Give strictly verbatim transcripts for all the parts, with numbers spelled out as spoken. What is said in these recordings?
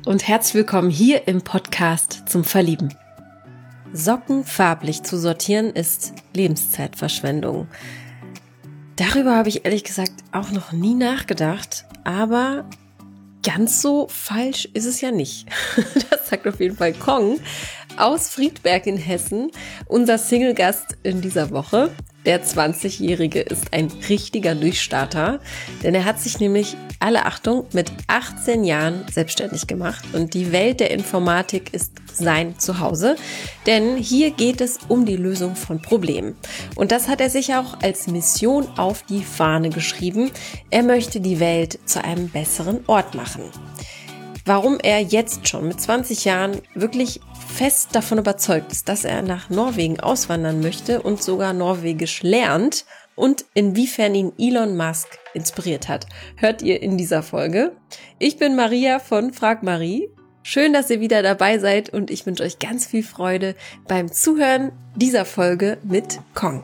und herzlich willkommen hier im Podcast zum Verlieben. Socken farblich zu sortieren ist Lebenszeitverschwendung. Darüber habe ich ehrlich gesagt auch noch nie nachgedacht, aber ganz so falsch ist es ja nicht. Das sagt auf jeden Fall Kong aus Friedberg in Hessen, unser Single-Gast in dieser Woche. Der zwanzigjährige ist ein richtiger Durchstarter, denn er hat sich nämlich, alle Achtung, mit achtzehn Jahren selbstständig gemacht und die Welt der Informatik ist sein Zuhause, denn hier geht es um die Lösung von Problemen. Und das hat er sich auch als Mission auf die Fahne geschrieben. Er möchte die Welt zu einem besseren Ort machen. Warum er jetzt schon mit zwanzig Jahren wirklich fest davon überzeugt ist, dass er nach Norwegen auswandern möchte und sogar Norwegisch lernt und inwiefern ihn Elon Musk inspiriert hat, hört ihr in dieser Folge. Ich bin Maria von Frag Marie. Schön, dass ihr wieder dabei seid und ich wünsche euch ganz viel Freude beim Zuhören dieser Folge mit Kong.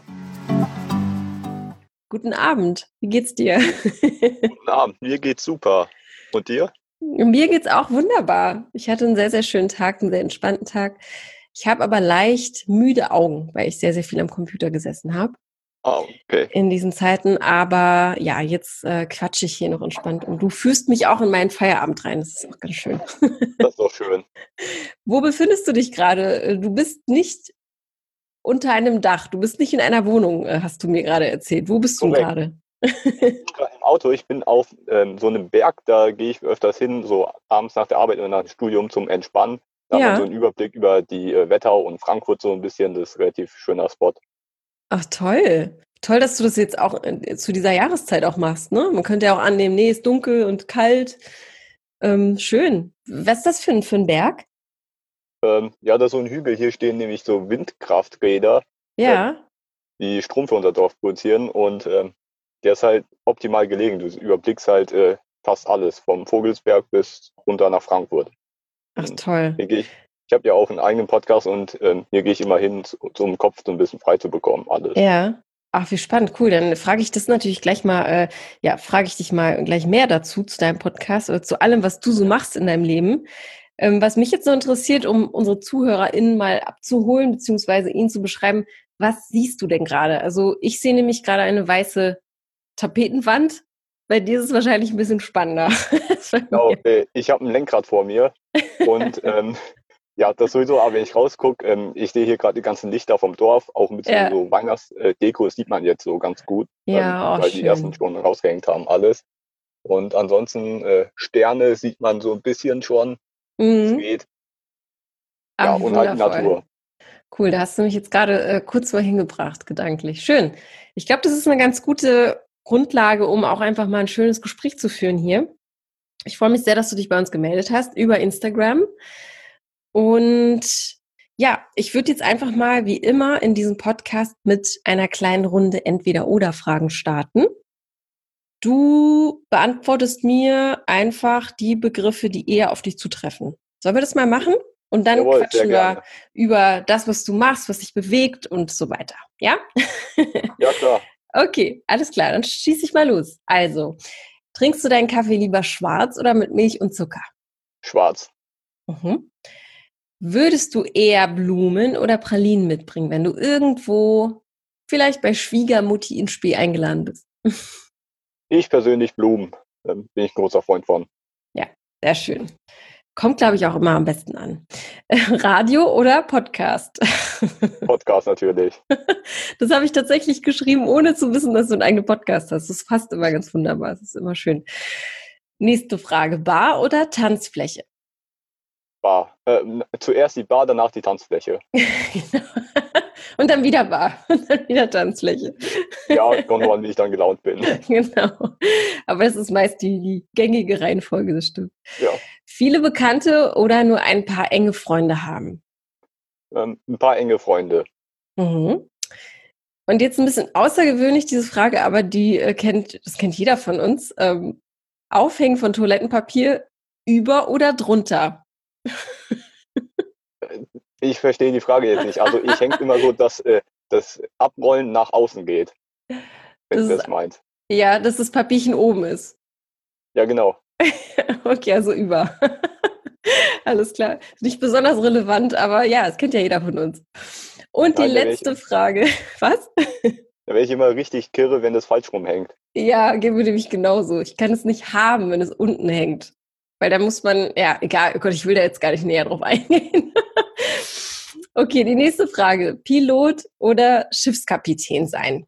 Guten Abend, wie geht's dir? Guten Abend, mir geht's super. Und dir? Mir geht's auch wunderbar. Ich hatte einen sehr, sehr schönen Tag, einen sehr entspannten Tag. Ich habe aber leicht müde Augen, weil ich sehr, sehr viel am Computer gesessen habe. Ah, okay. In diesen Zeiten. Aber ja, jetzt äh, quatsche ich hier noch entspannt. Und du führst mich auch in meinen Feierabend rein. Das ist auch ganz schön. Das ist doch schön. Wo befindest du dich gerade? Du bist nicht unter einem Dach. Du bist nicht in einer Wohnung, hast du mir gerade erzählt. Wo bist Korrekt. du gerade? Ich bin gerade im Auto, ich bin auf ähm, so einem Berg, da gehe ich öfters hin, so abends nach der Arbeit oder nach dem Studium zum Entspannen. Da Ja. hat man so einen Überblick über die äh, Wetterau und Frankfurt so ein bisschen, das ist ein relativ schöner Spot. Ach toll. Toll, dass du das jetzt auch äh, zu dieser Jahreszeit auch machst, ne? Man könnte ja auch annehmen, nee, ist dunkel und kalt. Ähm, schön. Was ist das für ein, für ein Berg? Ähm, ja, da ist so ein Hügel, hier stehen nämlich so Windkrafträder, Ja. die Strom für unser Dorf produzieren und ähm, der ist halt optimal gelegen. Du überblickst halt äh, fast alles, vom Vogelsberg bis runter nach Frankfurt. Ach Und toll. hier gehe ich, ich habe ja auch einen eigenen Podcast und ähm, hier gehe ich immer hin, zu- zum Kopf so ein bisschen frei zu bekommen, alles. Ja. Ach, wie spannend, cool. Dann frage ich das natürlich gleich mal, äh, ja, frage ich dich mal gleich mehr dazu, zu deinem Podcast oder zu allem, was du so machst in deinem Leben. Ähm, was mich jetzt so interessiert, um unsere ZuhörerInnen mal abzuholen, beziehungsweise ihnen zu beschreiben, was siehst du denn gerade? Also ich sehe nämlich gerade eine weiße Tapetenwand. Bei dir ist es wahrscheinlich ein bisschen spannender. als bei Genau, mir. äh, ich habe ein Lenkrad vor mir und ähm, ja, das sowieso, aber wenn ich rausgucke, ähm, ich sehe hier gerade die ganzen Lichter vom Dorf, auch ein bisschen Ja, so Weihnachtsdeko, das sieht man jetzt so ganz gut, ähm, ja, oh, weil die ersten schön. schon rausgehängt haben, alles. Und ansonsten äh, Sterne sieht man so ein bisschen schon, es Mhm. geht. Ach, Ja, wie und halt die wundervoll. Natur. Cool, da hast du mich jetzt gerade äh, kurz mal hingebracht, gedanklich. Schön. Ich glaube, das ist eine ganz gute Grundlage, um auch einfach mal ein schönes Gespräch zu führen hier. Ich freue mich sehr, dass du dich bei uns gemeldet hast über Instagram. Und ja, ich würde jetzt einfach mal wie immer in diesem Podcast mit einer kleinen Runde Entweder-oder-Fragen starten. Du beantwortest mir einfach die Begriffe, die eher auf dich zutreffen. Sollen wir das mal machen? Und dann Jawohl, sehr quatschen wir gerne. über das, was du machst, was dich bewegt und so weiter. Ja? Ja, klar. Okay, alles klar, dann schieße ich mal los. Also, trinkst du deinen Kaffee lieber schwarz oder mit Milch und Zucker? Schwarz. Mhm. Würdest du eher Blumen oder Pralinen mitbringen, wenn du irgendwo vielleicht bei Schwiegermutti ins Spiel eingeladen bist? Ich persönlich Blumen, ähm, bin ich ein großer Freund von. Ja, sehr schön. Kommt, glaube ich, auch immer am besten an. Radio oder Podcast? Podcast natürlich. Das habe ich tatsächlich geschrieben, ohne zu wissen, dass du einen eigenen Podcast hast. Das passt immer ganz wunderbar. Das ist immer schön. Nächste Frage. Bar oder Tanzfläche? Bar. Ähm, zuerst die Bar, danach die Tanzfläche. Und dann wieder Bar. Und dann wieder Tanzfläche. Ja, kommt nur an, wie ich dann gelaunt bin. Genau. Aber das ist meist die, die gängige Reihenfolge, das stimmt. Ja, Viele Bekannte oder nur ein paar enge Freunde haben? ähm, ein paar enge Freunde. Mhm. Und jetzt ein bisschen außergewöhnlich diese Frage, aber die äh, kennt, das kennt jeder von uns. Ähm, Aufhängen von Toilettenpapier über oder drunter? Ich verstehe die Frage jetzt nicht. Also ich hänge immer so, dass äh, das Abrollen nach außen geht, wenn Das du ist, das meinst. ja, dass das Papierchen oben ist. Ja, genau. Okay, also über. Alles klar. Nicht besonders relevant, aber ja, es kennt ja jeder von uns. Und die Nein, da wäre ich, letzte Frage. Was? da wär ich immer richtig kirre, wenn das falsch rumhängt. Ja, geht mir nämlich genauso. Ich kann es nicht haben, wenn es unten hängt. Weil da muss man, ja, egal, oh Gott, ich will da jetzt gar nicht näher drauf eingehen. Okay, die nächste Frage. Pilot oder Schiffskapitän sein?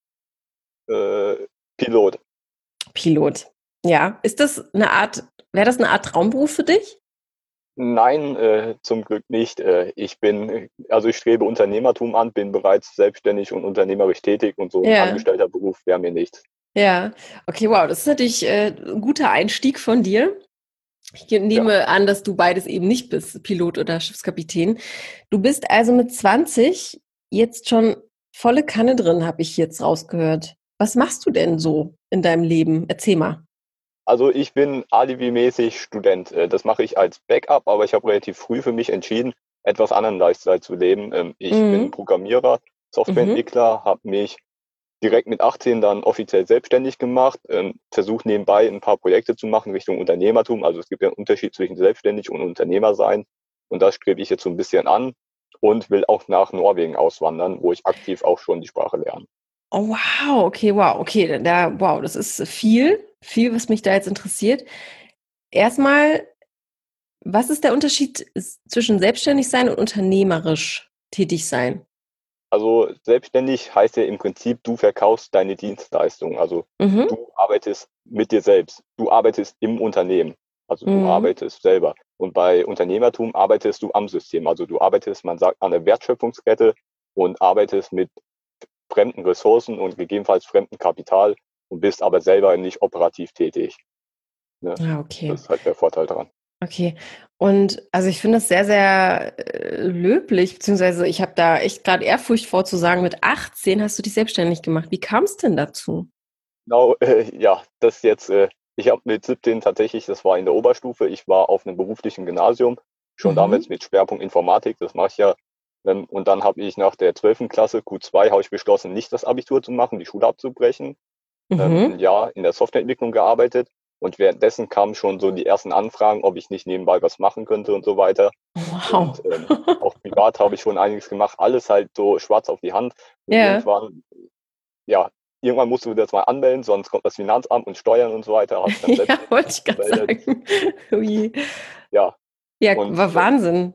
Äh, Pilot. Pilot. Ja. Ist das eine Art, wäre das eine Art Traumberuf für dich? Nein, äh, zum Glück nicht. Äh, ich bin, also ich strebe Unternehmertum an, bin bereits selbstständig und unternehmerisch tätig und so ein Ja. angestellter Beruf wäre mir nichts. Ja. Okay, wow, das ist natürlich äh, ein guter Einstieg von dir. Ich Ja, nehme an, dass du beides eben nicht bist, Pilot oder Schiffskapitän. Du bist also mit zwanzig jetzt schon volle Kanne drin, habe ich jetzt rausgehört. Was machst du denn so in deinem Leben? Erzähl mal. also ich bin alibimäßig Student. Äh, Das mache ich als Backup, aber ich habe relativ früh für mich entschieden, etwas anderen Lifestyle zu leben. Ähm, Ich bin Mhm. Programmierer, Mhm. Softwareentwickler, habe mich direkt mit achtzehn dann offiziell selbstständig gemacht, ähm, versuche nebenbei ein paar Projekte zu machen Richtung Unternehmertum. Also es gibt ja einen Unterschied zwischen selbstständig und Unternehmer sein. Und das strebe ich jetzt so ein bisschen an und will auch nach Norwegen auswandern, wo ich aktiv auch schon die Sprache lerne. Oh, wow, okay, wow, okay, da, wow, das ist viel, viel, was mich da jetzt interessiert. Erstmal, was ist der Unterschied s- zwischen selbstständig sein und unternehmerisch tätig sein? Also selbstständig heißt ja im Prinzip, du verkaufst deine Dienstleistung. Also Mhm. du arbeitest mit dir selbst. Du arbeitest im Unternehmen. Also du Mhm. arbeitest selber. Und bei Unternehmertum arbeitest du am System. Also du arbeitest, man sagt, an der Wertschöpfungskette und arbeitest mit fremden Ressourcen und gegebenenfalls fremdem Kapital und bist aber selber nicht operativ tätig. Ne? Ah, okay. Das ist halt der Vorteil daran. Okay. Und also ich finde das sehr, sehr äh, löblich, beziehungsweise ich habe da echt gerade Ehrfurcht vor zu sagen, mit achtzehn hast du dich selbstständig gemacht. Wie kam es denn dazu? Genau, äh, ja, das jetzt, äh, ich habe mit siebzehn tatsächlich, das war in der Oberstufe, ich war auf einem beruflichen Gymnasium, schon damals Mhm. mit Schwerpunkt Informatik, das mache ich ja. Ähm, und dann habe ich nach der zwölften Klasse, Q zwei, habe ich beschlossen, nicht das Abitur zu machen, die Schule abzubrechen. Ähm, Mhm. ein Jahr in der Softwareentwicklung gearbeitet und währenddessen kamen schon so die ersten Anfragen, ob ich nicht nebenbei was machen könnte und so weiter. Und Wow. ähm, auch privat habe ich schon einiges gemacht, alles halt so schwarz auf die Hand. Und Ja. irgendwann, ja, irgendwann musst du das mal anmelden, sonst kommt das Finanzamt und Steuern und so weiter, habe ich dann Ja, selbstständig wollte ich gerade gemeldet. sagen. Ui. Ja, Ja, und war äh, Wahnsinn.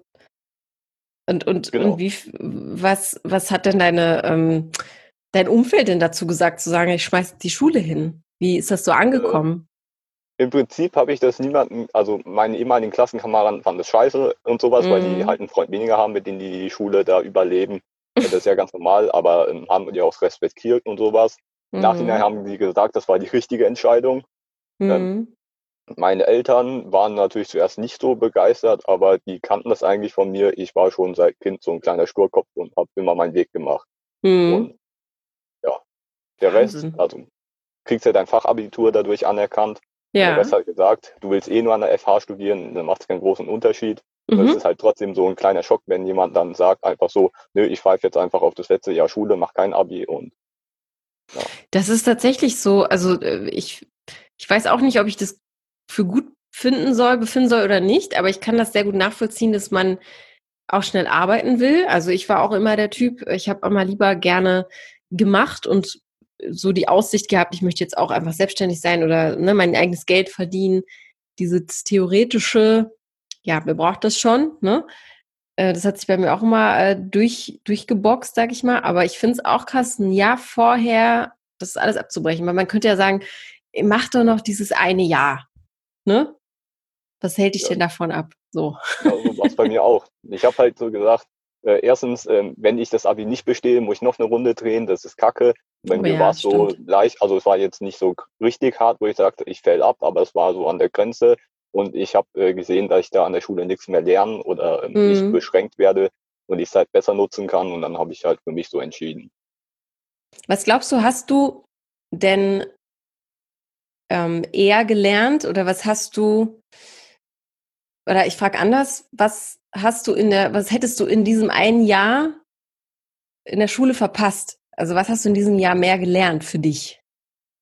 Und, und, und genau. wie, f- was, was hat denn deine, ähm, dein Umfeld denn dazu gesagt, zu sagen, ich schmeiß die Schule hin? Wie ist das so Äh, angekommen? Im Prinzip habe ich das niemanden, also meine ehemaligen Klassenkameraden fanden das scheiße und sowas, weil die Mhm. halt einen Freund weniger haben, mit denen die die Schule da überleben. Äh, Das ist ja ganz normal, aber ähm, haben die auch respektiert und sowas. Im Nachhinein Mhm. haben die gesagt, das war die richtige Entscheidung. Ähm, Mhm. Meine Eltern waren natürlich zuerst nicht so begeistert, aber die kannten das eigentlich von mir. Ich war schon seit Kind so ein kleiner Sturkopf und habe immer meinen Weg gemacht. Mhm. Und ja, der Rest, Wahnsinn. also kriegst ja dein Fachabitur dadurch anerkannt. Und der Rest Ja. hat gesagt, du willst eh nur an der F H studieren, dann macht es keinen großen Unterschied. Und es Mhm. ist halt trotzdem so ein kleiner Schock, wenn jemand dann sagt einfach so, nö, ich pfeife jetzt einfach auf das letzte Jahr Schule, mach kein Abi und ja. Das ist tatsächlich so. Also äh, ich, ich weiß auch nicht, ob ich das für gut finden soll, befinden soll oder nicht, aber ich kann das sehr gut nachvollziehen, dass man auch schnell arbeiten will. Also ich war auch immer der Typ, ich habe immer lieber gerne gemacht und so die Aussicht gehabt, ich möchte jetzt auch einfach selbstständig sein oder ne, mein eigenes Geld verdienen. Dieses theoretische, ja, wer braucht das schon, ne? Äh, das hat sich bei mir auch immer äh, durch, durchgeboxt, sag ich mal. Aber ich finde es auch krass, ein Jahr vorher das alles abzubrechen. Weil man könnte ja sagen, mach doch noch dieses eine Jahr, ne? Was hält dich Ja, denn davon ab? So. genau so war es bei mir auch. Ich habe halt so gesagt, äh, erstens, ähm, wenn ich das Abi nicht bestehe, muss ich noch eine Runde drehen, das ist Kacke. Bei Oh mir war ja, es so stimmt. leicht, also es war jetzt nicht so richtig hart, wo ich sagte, ich fäll ab, aber es war so an der Grenze. Und ich habe äh, gesehen, dass ich da an der Schule nichts mehr lernen oder ähm, ich Mhm. beschränkt werde und ich es halt besser nutzen kann. Und dann habe ich halt für mich so entschieden. Was glaubst du, hast du denn ähm, eher gelernt oder was hast du, oder ich frage anders, was hast du in der, was hättest du in diesem einen Jahr in der Schule verpasst? Also was hast du in diesem Jahr mehr gelernt für dich?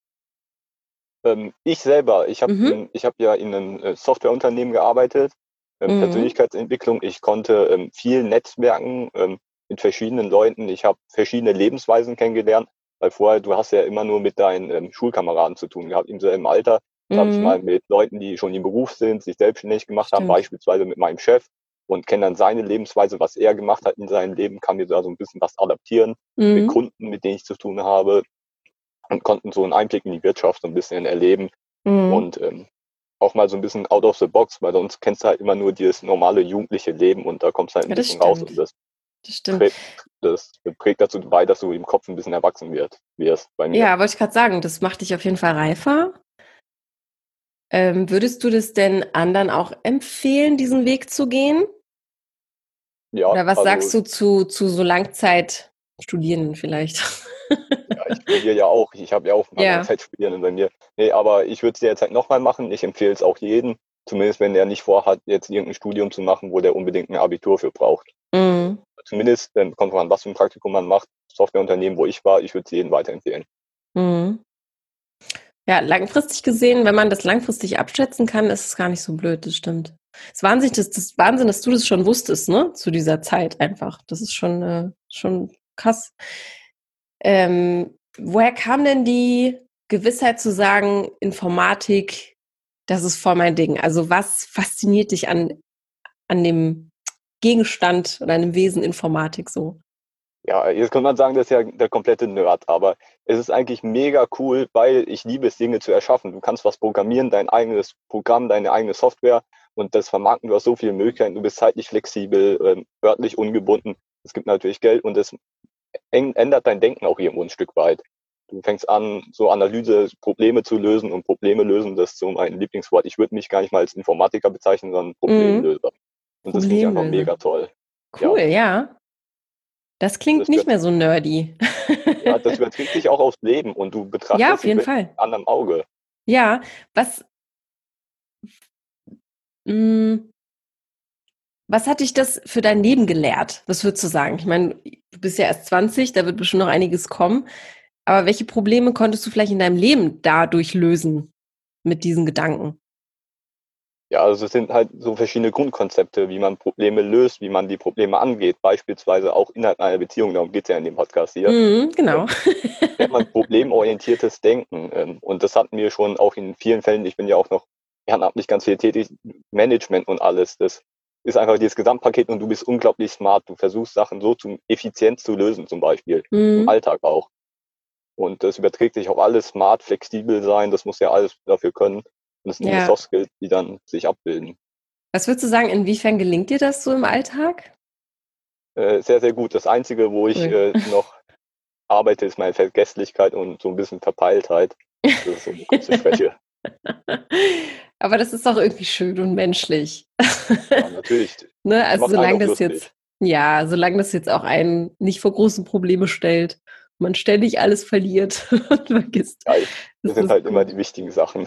Ähm, ich selber, ich habe Mhm. ich hab ja in einem äh, Softwareunternehmen gearbeitet. ähm, Mhm. Persönlichkeitsentwicklung. Ich konnte ähm, viel netzwerken ähm, mit verschiedenen Leuten. Ich habe verschiedene Lebensweisen kennengelernt, weil vorher, du hast ja immer nur mit deinen ähm, Schulkameraden zu tun gehabt, im selben Alter. Jetzt habe ich mal Mhm. mit Leuten, die schon im Beruf sind, sich selbstständig gemacht haben, Stimmt. beispielsweise mit meinem Chef und kenne dann seine Lebensweise, was er gemacht hat in seinem Leben, kann mir da so ein bisschen was adaptieren mit Mhm. Kunden, mit denen ich zu tun habe und konnten so einen Einblick in die Wirtschaft so ein bisschen erleben Mhm. und ähm, auch mal so ein bisschen out of the box, weil sonst kennst du halt immer nur dieses normale jugendliche Leben und da kommst du halt ein Ja, das bisschen raus und stimmt. das Das stimmt. trägt, das trägt dazu bei, dass du im Kopf ein bisschen erwachsen wird, wirst bei mir. Ja, wollte ich gerade sagen, das macht dich auf jeden Fall reifer. Ähm, würdest du das denn anderen auch empfehlen, diesen Weg zu gehen? Ja, Oder was also sagst du zu, zu so Langzeitstudierenden vielleicht? ja, ich studiere ja auch. Ich habe ja auch ein paar Ja. Langzeitstudierende bei mir. Nee, aber ich würde es jetzt halt nochmal machen. Ich empfehle es auch jedem, zumindest wenn er nicht vorhat, jetzt irgendein Studium zu machen, wo der unbedingt ein Abitur für braucht. Mhm. Zumindest, ähm, kommt drauf an, was für ein Praktikum man macht. Softwareunternehmen, wo ich war, ich würde es jedem weiterempfehlen. Mhm. Ja, langfristig gesehen, wenn man das langfristig abschätzen kann, ist es gar nicht so blöd, das stimmt. Es ist Wahnsinn, das, das ist Wahnsinn, dass du das schon wusstest, ne? Zu dieser Zeit einfach. Das ist schon, äh, schon krass. Ähm, woher kam denn die Gewissheit zu sagen, Informatik, das ist voll mein Ding? Also was fasziniert dich an, an dem Gegenstand oder an dem Wesen Informatik so? Ja, jetzt könnte man sagen, das ist ja der komplette Nerd, aber es ist eigentlich mega cool, weil ich liebe es, Dinge zu erschaffen. Du kannst was programmieren, dein eigenes Programm, deine eigene Software und das vermarkten. Du hast so viele Möglichkeiten, du bist zeitlich flexibel, ähm, örtlich ungebunden. Es gibt natürlich Geld und es äng- ändert dein Denken auch irgendwo ein Stück weit. Du fängst an, so Analyse, Probleme zu lösen und Probleme lösen, das ist so mein Lieblingswort. Ich würde mich gar nicht mal als Informatiker bezeichnen, sondern Mhm. Problemlöser. Und das finde ich einfach Problemlöser. mega toll. Ja, Cool, ja. Das klingt das nicht wird mehr so nerdy. Ja, das überträgt sich auch aufs Leben und du Ja, betrachtest auf die jeden Welt mit Fall. einem anderen Auge. Ja, was, mh, was hat dich das für dein Leben gelehrt? Was würdest du sagen? Ich meine, du bist ja erst zwanzig, da wird bestimmt noch einiges kommen. Aber welche Probleme konntest du vielleicht in deinem Leben dadurch lösen mit diesen Gedanken? Ja, also es sind halt so verschiedene Grundkonzepte, wie man Probleme löst, wie man die Probleme angeht, beispielsweise auch innerhalb einer Beziehung, darum geht es ja in dem Podcast hier. Mhm, genau. Ähm, Nennt man problemorientiertes Denken. Ähm, und das hatten wir schon auch in vielen Fällen, ich bin ja auch noch ehrenamtlich ganz viel tätig, Management und alles. Das ist einfach dieses Gesamtpaket und du bist unglaublich smart. Du versuchst Sachen so zum effizient zu lösen, zum Beispiel. Im Mhm. Alltag auch. Und das überträgt sich auf alles, smart, flexibel sein, das muss ja alles dafür können. Und das sind die Ja. Soft Skills, die dann sich abbilden. Was würdest du sagen, inwiefern gelingt dir das so im Alltag? Äh, sehr, sehr gut. Das Einzige, wo ich Cool. äh, noch arbeite, ist meine Vergesslichkeit und so ein bisschen Verpeiltheit. Das ist so eine große Schwäche. Aber das ist doch irgendwie schön und menschlich. Ja, natürlich. Ne? Es Also macht einen solange auch das jetzt, lustig. ja, solange das jetzt auch einen nicht vor großen Probleme stellt, man ständig alles verliert und vergisst, Ja, das ist sind das halt immer cool. die wichtigen Sachen.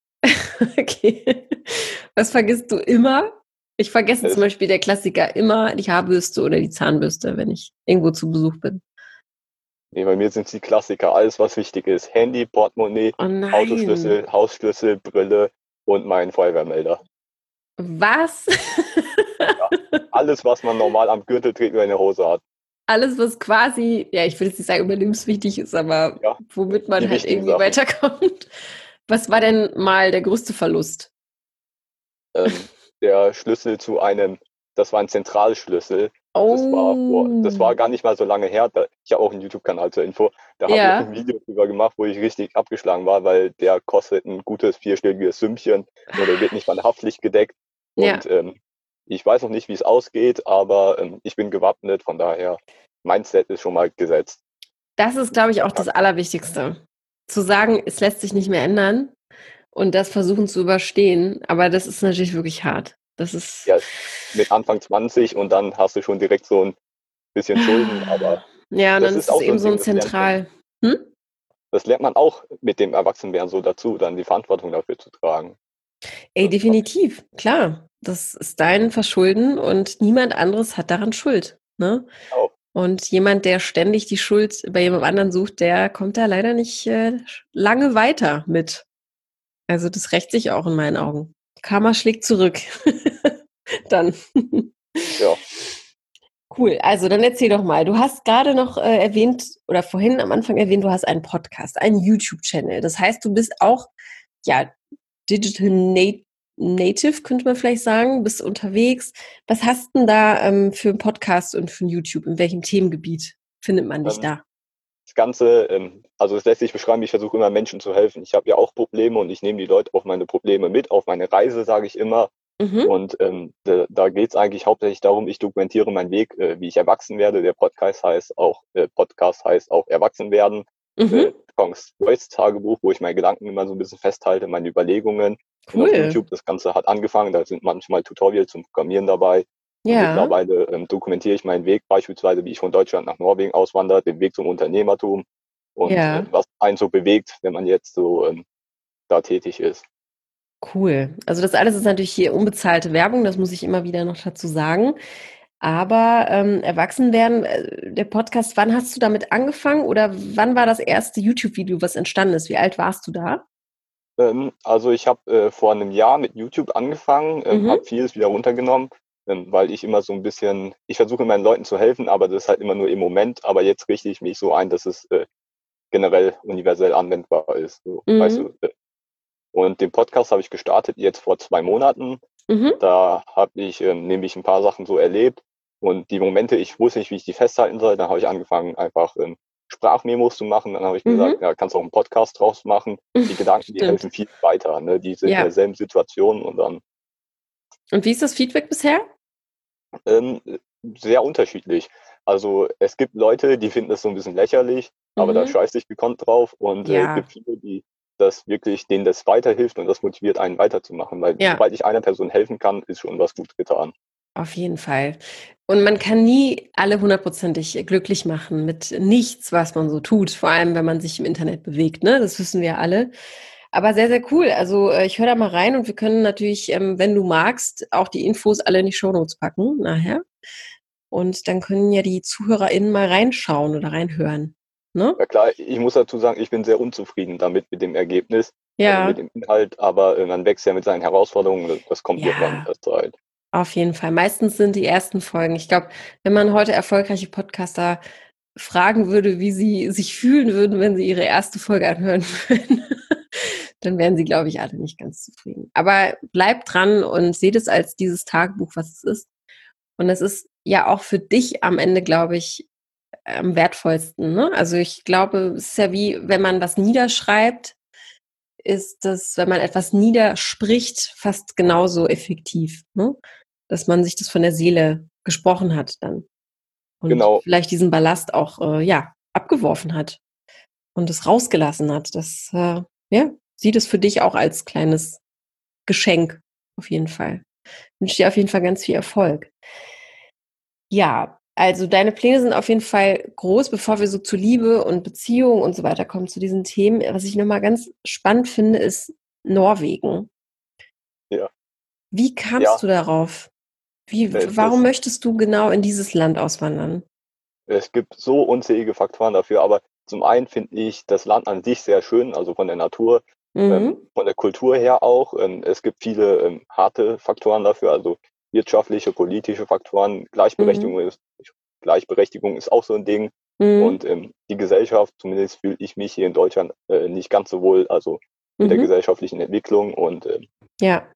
Okay. Was vergisst du immer? Ich vergesse zum Es, Beispiel der Klassiker immer die Haarbürste oder die Zahnbürste, wenn ich irgendwo zu Besuch bin. nee, bei mir sind es die Klassiker. Alles, was wichtig ist. Handy, Portemonnaie, Oh nein. Autoschlüssel, Hausschlüssel, Brille und mein Feuerwehrmelder. Was? Ja, alles, was man normal am Gürtel trägt oder in der Hose hat. Alles, was quasi, ja, ich will jetzt nicht sagen überlebenswichtig ist, aber Ja, womit man die halt wichtigen irgendwie Sachen. weiterkommt. Was war denn mal der größte Verlust? Ähm, der Schlüssel zu einem, das war ein Zentralschlüssel. Das war vor, das war Oh, gar nicht mal so lange her. Da, ich habe auch einen YouTube-Kanal zur Info. Da habe ich auch ein ja, Video drüber gemacht, wo ich richtig abgeschlagen war, weil der kostet ein gutes vierstelliges Sümmchen und er wird nicht mal haftlich gedeckt. ja. Und ähm, ich weiß noch nicht, wie es ausgeht, aber ähm, ich bin gewappnet. Von daher, Mindset ist schon mal gesetzt. Das ist, glaube ich, auch das Allerwichtigste. Zu sagen, es lässt sich nicht mehr ändern und das versuchen zu überstehen, aber das ist natürlich wirklich hart. Das ist. Ja, mit Anfang zwanzig und dann hast du schon direkt so ein bisschen Schulden, aber Ja, und das dann ist ist es auch so eben ein so ein Ding, das lernt man. Zentral. Hm? Das lernt man auch mit dem Erwachsenwerden so dazu, dann die Verantwortung dafür zu tragen. Ey, Das habe definitiv, klar. Das ist dein Verschulden und niemand anderes hat daran Schuld. Ne? ich auch. Und jemand, der ständig die Schuld bei jemand anderen sucht, der kommt da leider nicht äh, lange weiter mit. Also das rächt sich auch in meinen Augen. Karma schlägt zurück. Dann. Ja. Cool. Also dann erzähl doch mal. Du hast gerade noch äh, erwähnt oder vorhin am Anfang erwähnt, du hast einen Podcast, einen YouTube-Channel. Das heißt, du bist auch ja Digital Nat- Native, könnte man vielleicht sagen, bist unterwegs. Was hast denn da ähm, für einen Podcast und für ein YouTube? In welchem Themengebiet findet man dich Ähm, da? Das Ganze, ähm, also es lässt sich beschreiben, ich versuche immer Menschen zu helfen. Ich habe ja auch Probleme und ich nehme die Leute auf meine Probleme mit, auf meine Reise, sage ich immer. Mhm. Und ähm, da, da geht es eigentlich hauptsächlich darum, ich dokumentiere meinen Weg, äh, wie ich erwachsen werde. Der Podcast heißt auch, äh, Podcast heißt auch Erwachsen werden. Äh, Mhm. Kongs Voice Tagebuch, wo ich meine Gedanken immer so ein bisschen festhalte, meine Überlegungen. Und auf Cool. YouTube, das Ganze hat angefangen, da sind manchmal Tutorials zum Programmieren dabei. Und Ja. mittlerweile ähm, dokumentiere ich meinen Weg, beispielsweise wie ich von Deutschland nach Norwegen auswandere, den Weg zum Unternehmertum und äh, Ja. was einen so bewegt, wenn man jetzt so ähm, da tätig ist. Cool. Also das alles ist natürlich hier unbezahlte Werbung, das muss ich immer wieder noch dazu sagen. Aber ähm, erwachsen werden, äh, der Podcast, wann hast du damit angefangen oder wann war das erste YouTube-Video, was entstanden ist? Wie alt warst du da? Ähm, also ich habe äh, vor einem Jahr mit YouTube angefangen, ähm, habe Mhm. vieles wieder runtergenommen, ähm, weil ich immer so ein bisschen, ich versuche meinen Leuten zu helfen, aber das ist halt immer nur im Moment. Aber jetzt richte ich mich so ein, dass es äh, generell universell anwendbar ist. So, weißt Mhm. du, äh, und den Podcast habe ich gestartet jetzt vor zwei Monaten. Mhm. Da habe ich ähm, nämlich ein paar Sachen so erlebt und die Momente, ich wusste nicht, wie ich die festhalten soll. Dann habe ich angefangen, einfach ähm, Sprachmemos zu machen. Dann habe ich gesagt, Mhm. ja, kannst auch einen Podcast draus machen. Die Gedanken, die Stimmt. helfen viel weiter. Ne? Die sind in Ja. derselben Situation und dann Und wie ist das Feedback bisher? ähm, sehr unterschiedlich. Also es gibt Leute, die finden das so ein bisschen lächerlich, aber da Mhm. scheiße ich gekonnt drauf. Und äh, Ja. gibt viele, die das wirklich, denen das weiterhilft und das motiviert einen weiterzumachen. Weil Ja. sobald ich einer Person helfen kann, ist schon was gut getan. Auf jeden Fall. Und man kann nie alle hundertprozentig glücklich machen mit nichts, was man so tut, vor allem wenn man sich im Internet bewegt, ne? Das wissen wir alle. Aber sehr, sehr cool. Also äh, ich höre da mal rein und wir können natürlich, ähm, wenn du magst, auch die Infos alle in die Shownotes packen nachher. Und dann können ja die ZuhörerInnen mal reinschauen oder reinhören. Ne? Ja klar, ich muss dazu sagen, ich bin sehr unzufrieden damit mit dem Ergebnis, also mit Ja, dem Inhalt, aber äh, man wächst ja mit seinen Herausforderungen, das das kommt irgendwann mit ja. der Zeit. Auf jeden Fall. Meistens sind die ersten Folgen. Ich glaube, wenn man heute erfolgreiche Podcaster fragen würde, wie sie sich fühlen würden, wenn sie ihre erste Folge anhören würden, dann wären sie, glaube ich, alle nicht ganz zufrieden. Aber bleibt dran und seht es als dieses Tagebuch, was es ist. Und es ist ja auch für dich am Ende, glaube ich, am wertvollsten. Ne? Also ich glaube, es ist ja wie, wenn man was niederschreibt, ist das, wenn man etwas niederspricht, fast genauso effektiv. Ne? Dass man sich das von der Seele gesprochen hat dann und Genau, vielleicht diesen Ballast auch äh, ja abgeworfen hat und es rausgelassen hat. Das äh, ja sieht es für dich auch als kleines Geschenk auf jeden Fall. Ich wünsche dir auf jeden Fall ganz viel Erfolg. Ja, also deine Pläne sind auf jeden Fall groß, bevor wir so zu Liebe und Beziehung und so weiter kommen zu diesen Themen. Was ich nochmal ganz spannend finde, ist Norwegen. ja. Wie kamst Ja, du darauf? Wie, äh, warum das möchtest du genau in dieses Land auswandern? es gibt so unzählige Faktoren dafür, aber zum einen finde ich das Land an sich sehr schön, also von der Natur, ähm, Mhm. von der Kultur her auch. Ähm, es gibt viele ähm, harte Faktoren dafür, also wirtschaftliche, politische Faktoren. Mhm. Gleichberechtigung ist, Gleichberechtigung ist auch so ein Ding. Und Mhm. ähm, die Gesellschaft, zumindest fühle ich mich hier in Deutschland äh, nicht ganz so wohl, also mit der Mhm. gesellschaftlichen Entwicklung. Und ähm, Ja,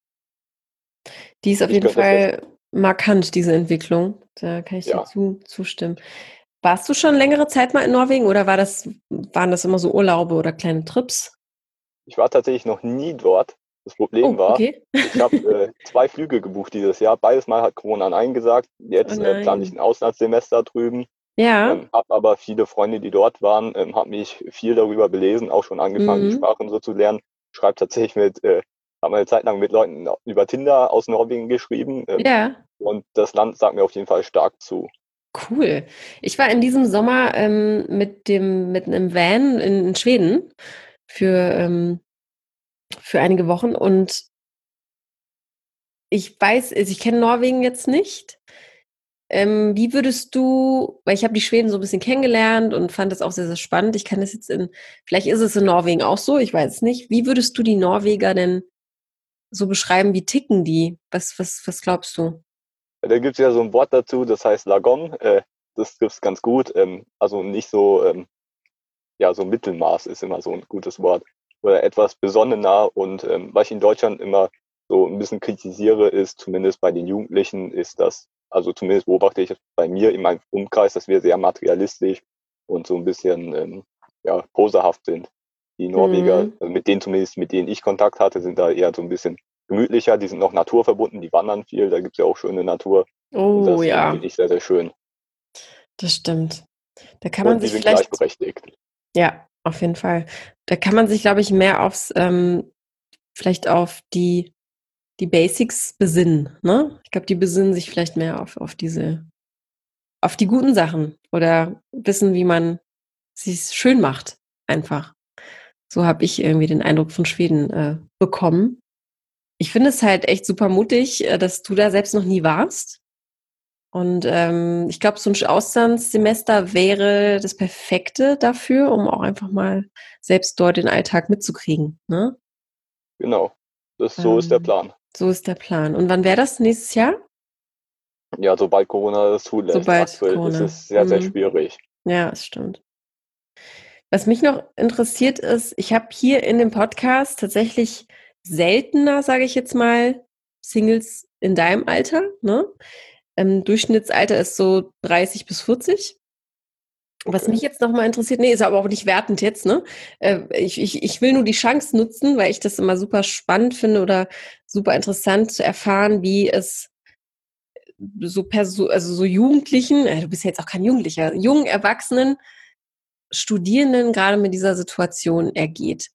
die ist auf ich jeden könnte das jetzt, Fall markant, diese Entwicklung. Da kann ich dir ja, zu, zustimmen. Warst du schon längere Zeit mal in Norwegen oder war das, waren das immer so Urlaube oder kleine Trips? ich war tatsächlich noch nie dort. Das Problem Oh, war, okay. ich habe äh, zwei Flüge gebucht dieses Jahr. Beides Mal hat Corona Nein gesagt. Oh Jetzt äh, plane ich nein. ein Auslandssemester drüben. Ja. Ähm, habe aber viele Freunde, die dort waren, ähm, habe mich viel darüber belesen, auch schon angefangen, die Mhm. Sprachen so zu lernen. Schreibe tatsächlich mit, äh, habe eine Zeit lang mit Leuten über Tinder aus Norwegen geschrieben. Ähm, Ja. und das Land sagt mir auf jeden Fall stark zu. Cool. Ich war in diesem Sommer ähm, mit dem, mit einem Van in Schweden für, ähm, für einige Wochen und ich weiß, also ich kenne Norwegen jetzt nicht. Ähm, wie würdest du, weil ich habe die Schweden so ein bisschen kennengelernt und fand das auch sehr, sehr spannend. Ich kann das jetzt in, vielleicht ist es in Norwegen auch so, ich weiß es nicht. Wie würdest du die Norweger denn so beschreiben? Wie ticken die? Was, was, was glaubst du? Da gibt es ja so ein Wort dazu, das heißt Lagom. Äh, das trifft ganz gut. Ähm, also nicht so, ähm, ja, so Mittelmaß ist immer so ein gutes Wort. Oder etwas besonnener. Und ähm, was ich in Deutschland immer so ein bisschen kritisiere, ist, zumindest bei den Jugendlichen, ist das, also zumindest beobachte ich es bei mir in meinem Umkreis, dass wir sehr materialistisch und so ein bisschen ähm, ja, poserhaft sind. Die Norweger, Mhm. also mit denen zumindest, mit denen ich Kontakt hatte, sind da eher so ein bisschen gemütlicher. Die sind noch naturverbunden, die wandern viel, da gibt's ja auch schöne Natur. Und Oh das ähm, ja, finde ich sehr, sehr schön. das stimmt. Da kann man Und die sich sind vielleicht, gleichberechtigt. ja, auf jeden Fall. Da kann man sich, glaube ich, mehr aufs, ähm, vielleicht auf die, die Basics besinnen, ne? Ich glaube, die besinnen sich vielleicht mehr auf, auf diese, auf die guten Sachen oder wissen, wie man sich's schön macht, einfach. So habe ich irgendwie den Eindruck von Schweden äh, bekommen. Ich finde es halt echt super mutig, äh, dass du da selbst noch nie warst. Und ähm, ich glaube, so ein Auslandssemester wäre das Perfekte dafür, um auch einfach mal selbst dort den Alltag mitzukriegen. Ne? Genau. Das, so ist der Ähm, Plan. so ist der Plan. Und wann wäre das nächstes Jahr? Ja, sobald Corona das zulässt. Sobald Aktuell ist Corona. es sehr, sehr Mhm. schwierig. Ja, es stimmt. Was mich noch interessiert ist, ich habe hier in dem Podcast tatsächlich seltener, sage ich jetzt mal, Singles in deinem Alter. Ne? Ähm, Durchschnittsalter ist so dreißig bis vierzig. Was Okay. mich jetzt noch mal interessiert, nee, ist aber auch nicht wertend jetzt, ne? Äh, ich, ich, ich will nur die Chance nutzen, weil ich das immer super spannend finde oder super interessant zu erfahren, wie es so Perso also so Jugendlichen, äh, du bist ja jetzt auch kein Jugendlicher, jungen Erwachsenen, Studierenden gerade mit dieser Situation ergeht.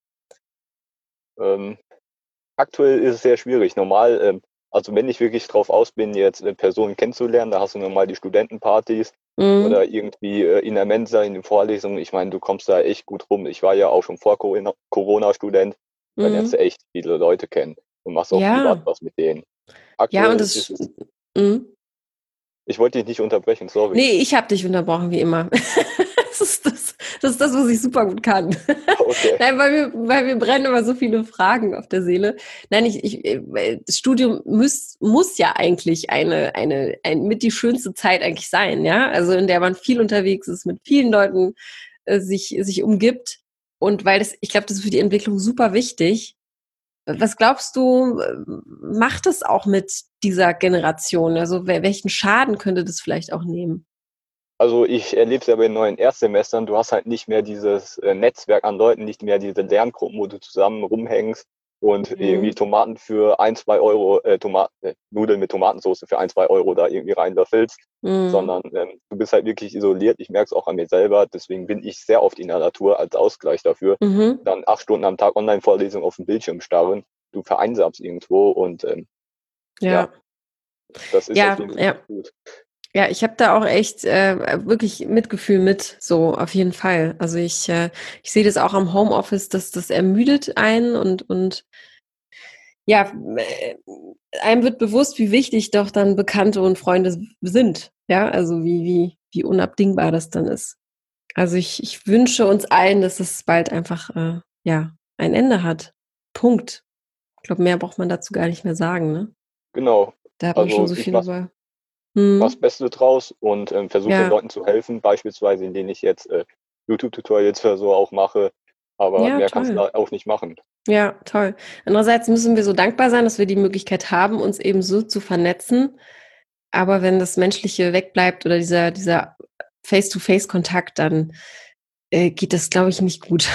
Ähm, aktuell ist es sehr schwierig. Normal, ähm, also wenn ich wirklich drauf aus bin, jetzt äh, Personen kennenzulernen, da hast du normal die Studentenpartys Mhm. oder irgendwie äh, in der Mensa, in den Vorlesungen. Ich meine, du kommst da echt gut rum. Ich war ja auch schon vor Corona- Corona-Student. Da lernst Mhm. du echt viele Leute kennen und machst auch privat Ja, was mit denen. ja, und Aktuell ist das, es, mhm. ich wollte dich nicht unterbrechen, sorry. Nee, ich habe dich unterbrochen, wie immer. Das ist das, das ist das, was ich super gut kann. Okay. Nein, weil mir, weil mir brennen immer so viele Fragen auf der Seele. Nein, ich, ich, äh, das Studium muss, muss ja eigentlich eine, eine, ein, mit die schönste Zeit eigentlich sein, ja? Also in der man viel unterwegs ist, mit vielen Leuten äh, sich, sich umgibt. Und weil das, ich glaube, das ist für die Entwicklung super wichtig. Was glaubst du, äh, macht es auch mit dieser Generation? Also wel- welchen Schaden könnte das vielleicht auch nehmen? Also ich erlebe es ja bei den neuen Erstsemestern, du hast halt nicht mehr dieses äh, Netzwerk an Leuten, nicht mehr diese Lerngruppen, wo du zusammen rumhängst und irgendwie Mhm. Tomaten für ein, zwei Euro, äh, Tomaten, äh, Nudeln mit Tomatensauce für ein, zwei Euro da irgendwie reinlöffelst, Mhm. sondern ähm, du bist halt wirklich isoliert. Ich merke es auch an mir selber, deswegen bin ich sehr oft in der Natur als Ausgleich dafür. Mhm. Dann acht Stunden am Tag Online-Vorlesungen auf dem Bildschirm starren, du vereinsamst irgendwo und ähm, ja, Ja, das ist auf ja, jeden Fall ja. nicht gut. Ja, ich habe da auch echt äh, wirklich Mitgefühl mit, so auf jeden Fall. Also ich, äh, ich sehe das auch am Homeoffice, dass das ermüdet einen und, und ja, äh, einem wird bewusst, wie wichtig doch dann Bekannte und Freunde sind. Ja, also wie, wie, wie unabdingbar das dann ist. Also ich, ich wünsche uns allen, dass es bald einfach äh, ja ein Ende hat. Punkt. Ich glaube, mehr braucht man dazu gar nicht mehr sagen, ne? Genau. Da hat man schon Also so ich viel mache über. mach's Hm, Beste draus und ähm, versuche den ja, Leuten zu helfen, beispielsweise indem ich jetzt äh, YouTube-Tutorials oder so auch mache, aber ja, mehr kannst du toll. da auch nicht machen. Ja, toll. Andererseits müssen wir so dankbar sein, dass wir die Möglichkeit haben, uns eben so zu vernetzen. Aber wenn das Menschliche wegbleibt oder dieser, dieser Face-to-Face-Kontakt, dann äh, geht das, glaube ich, nicht gut.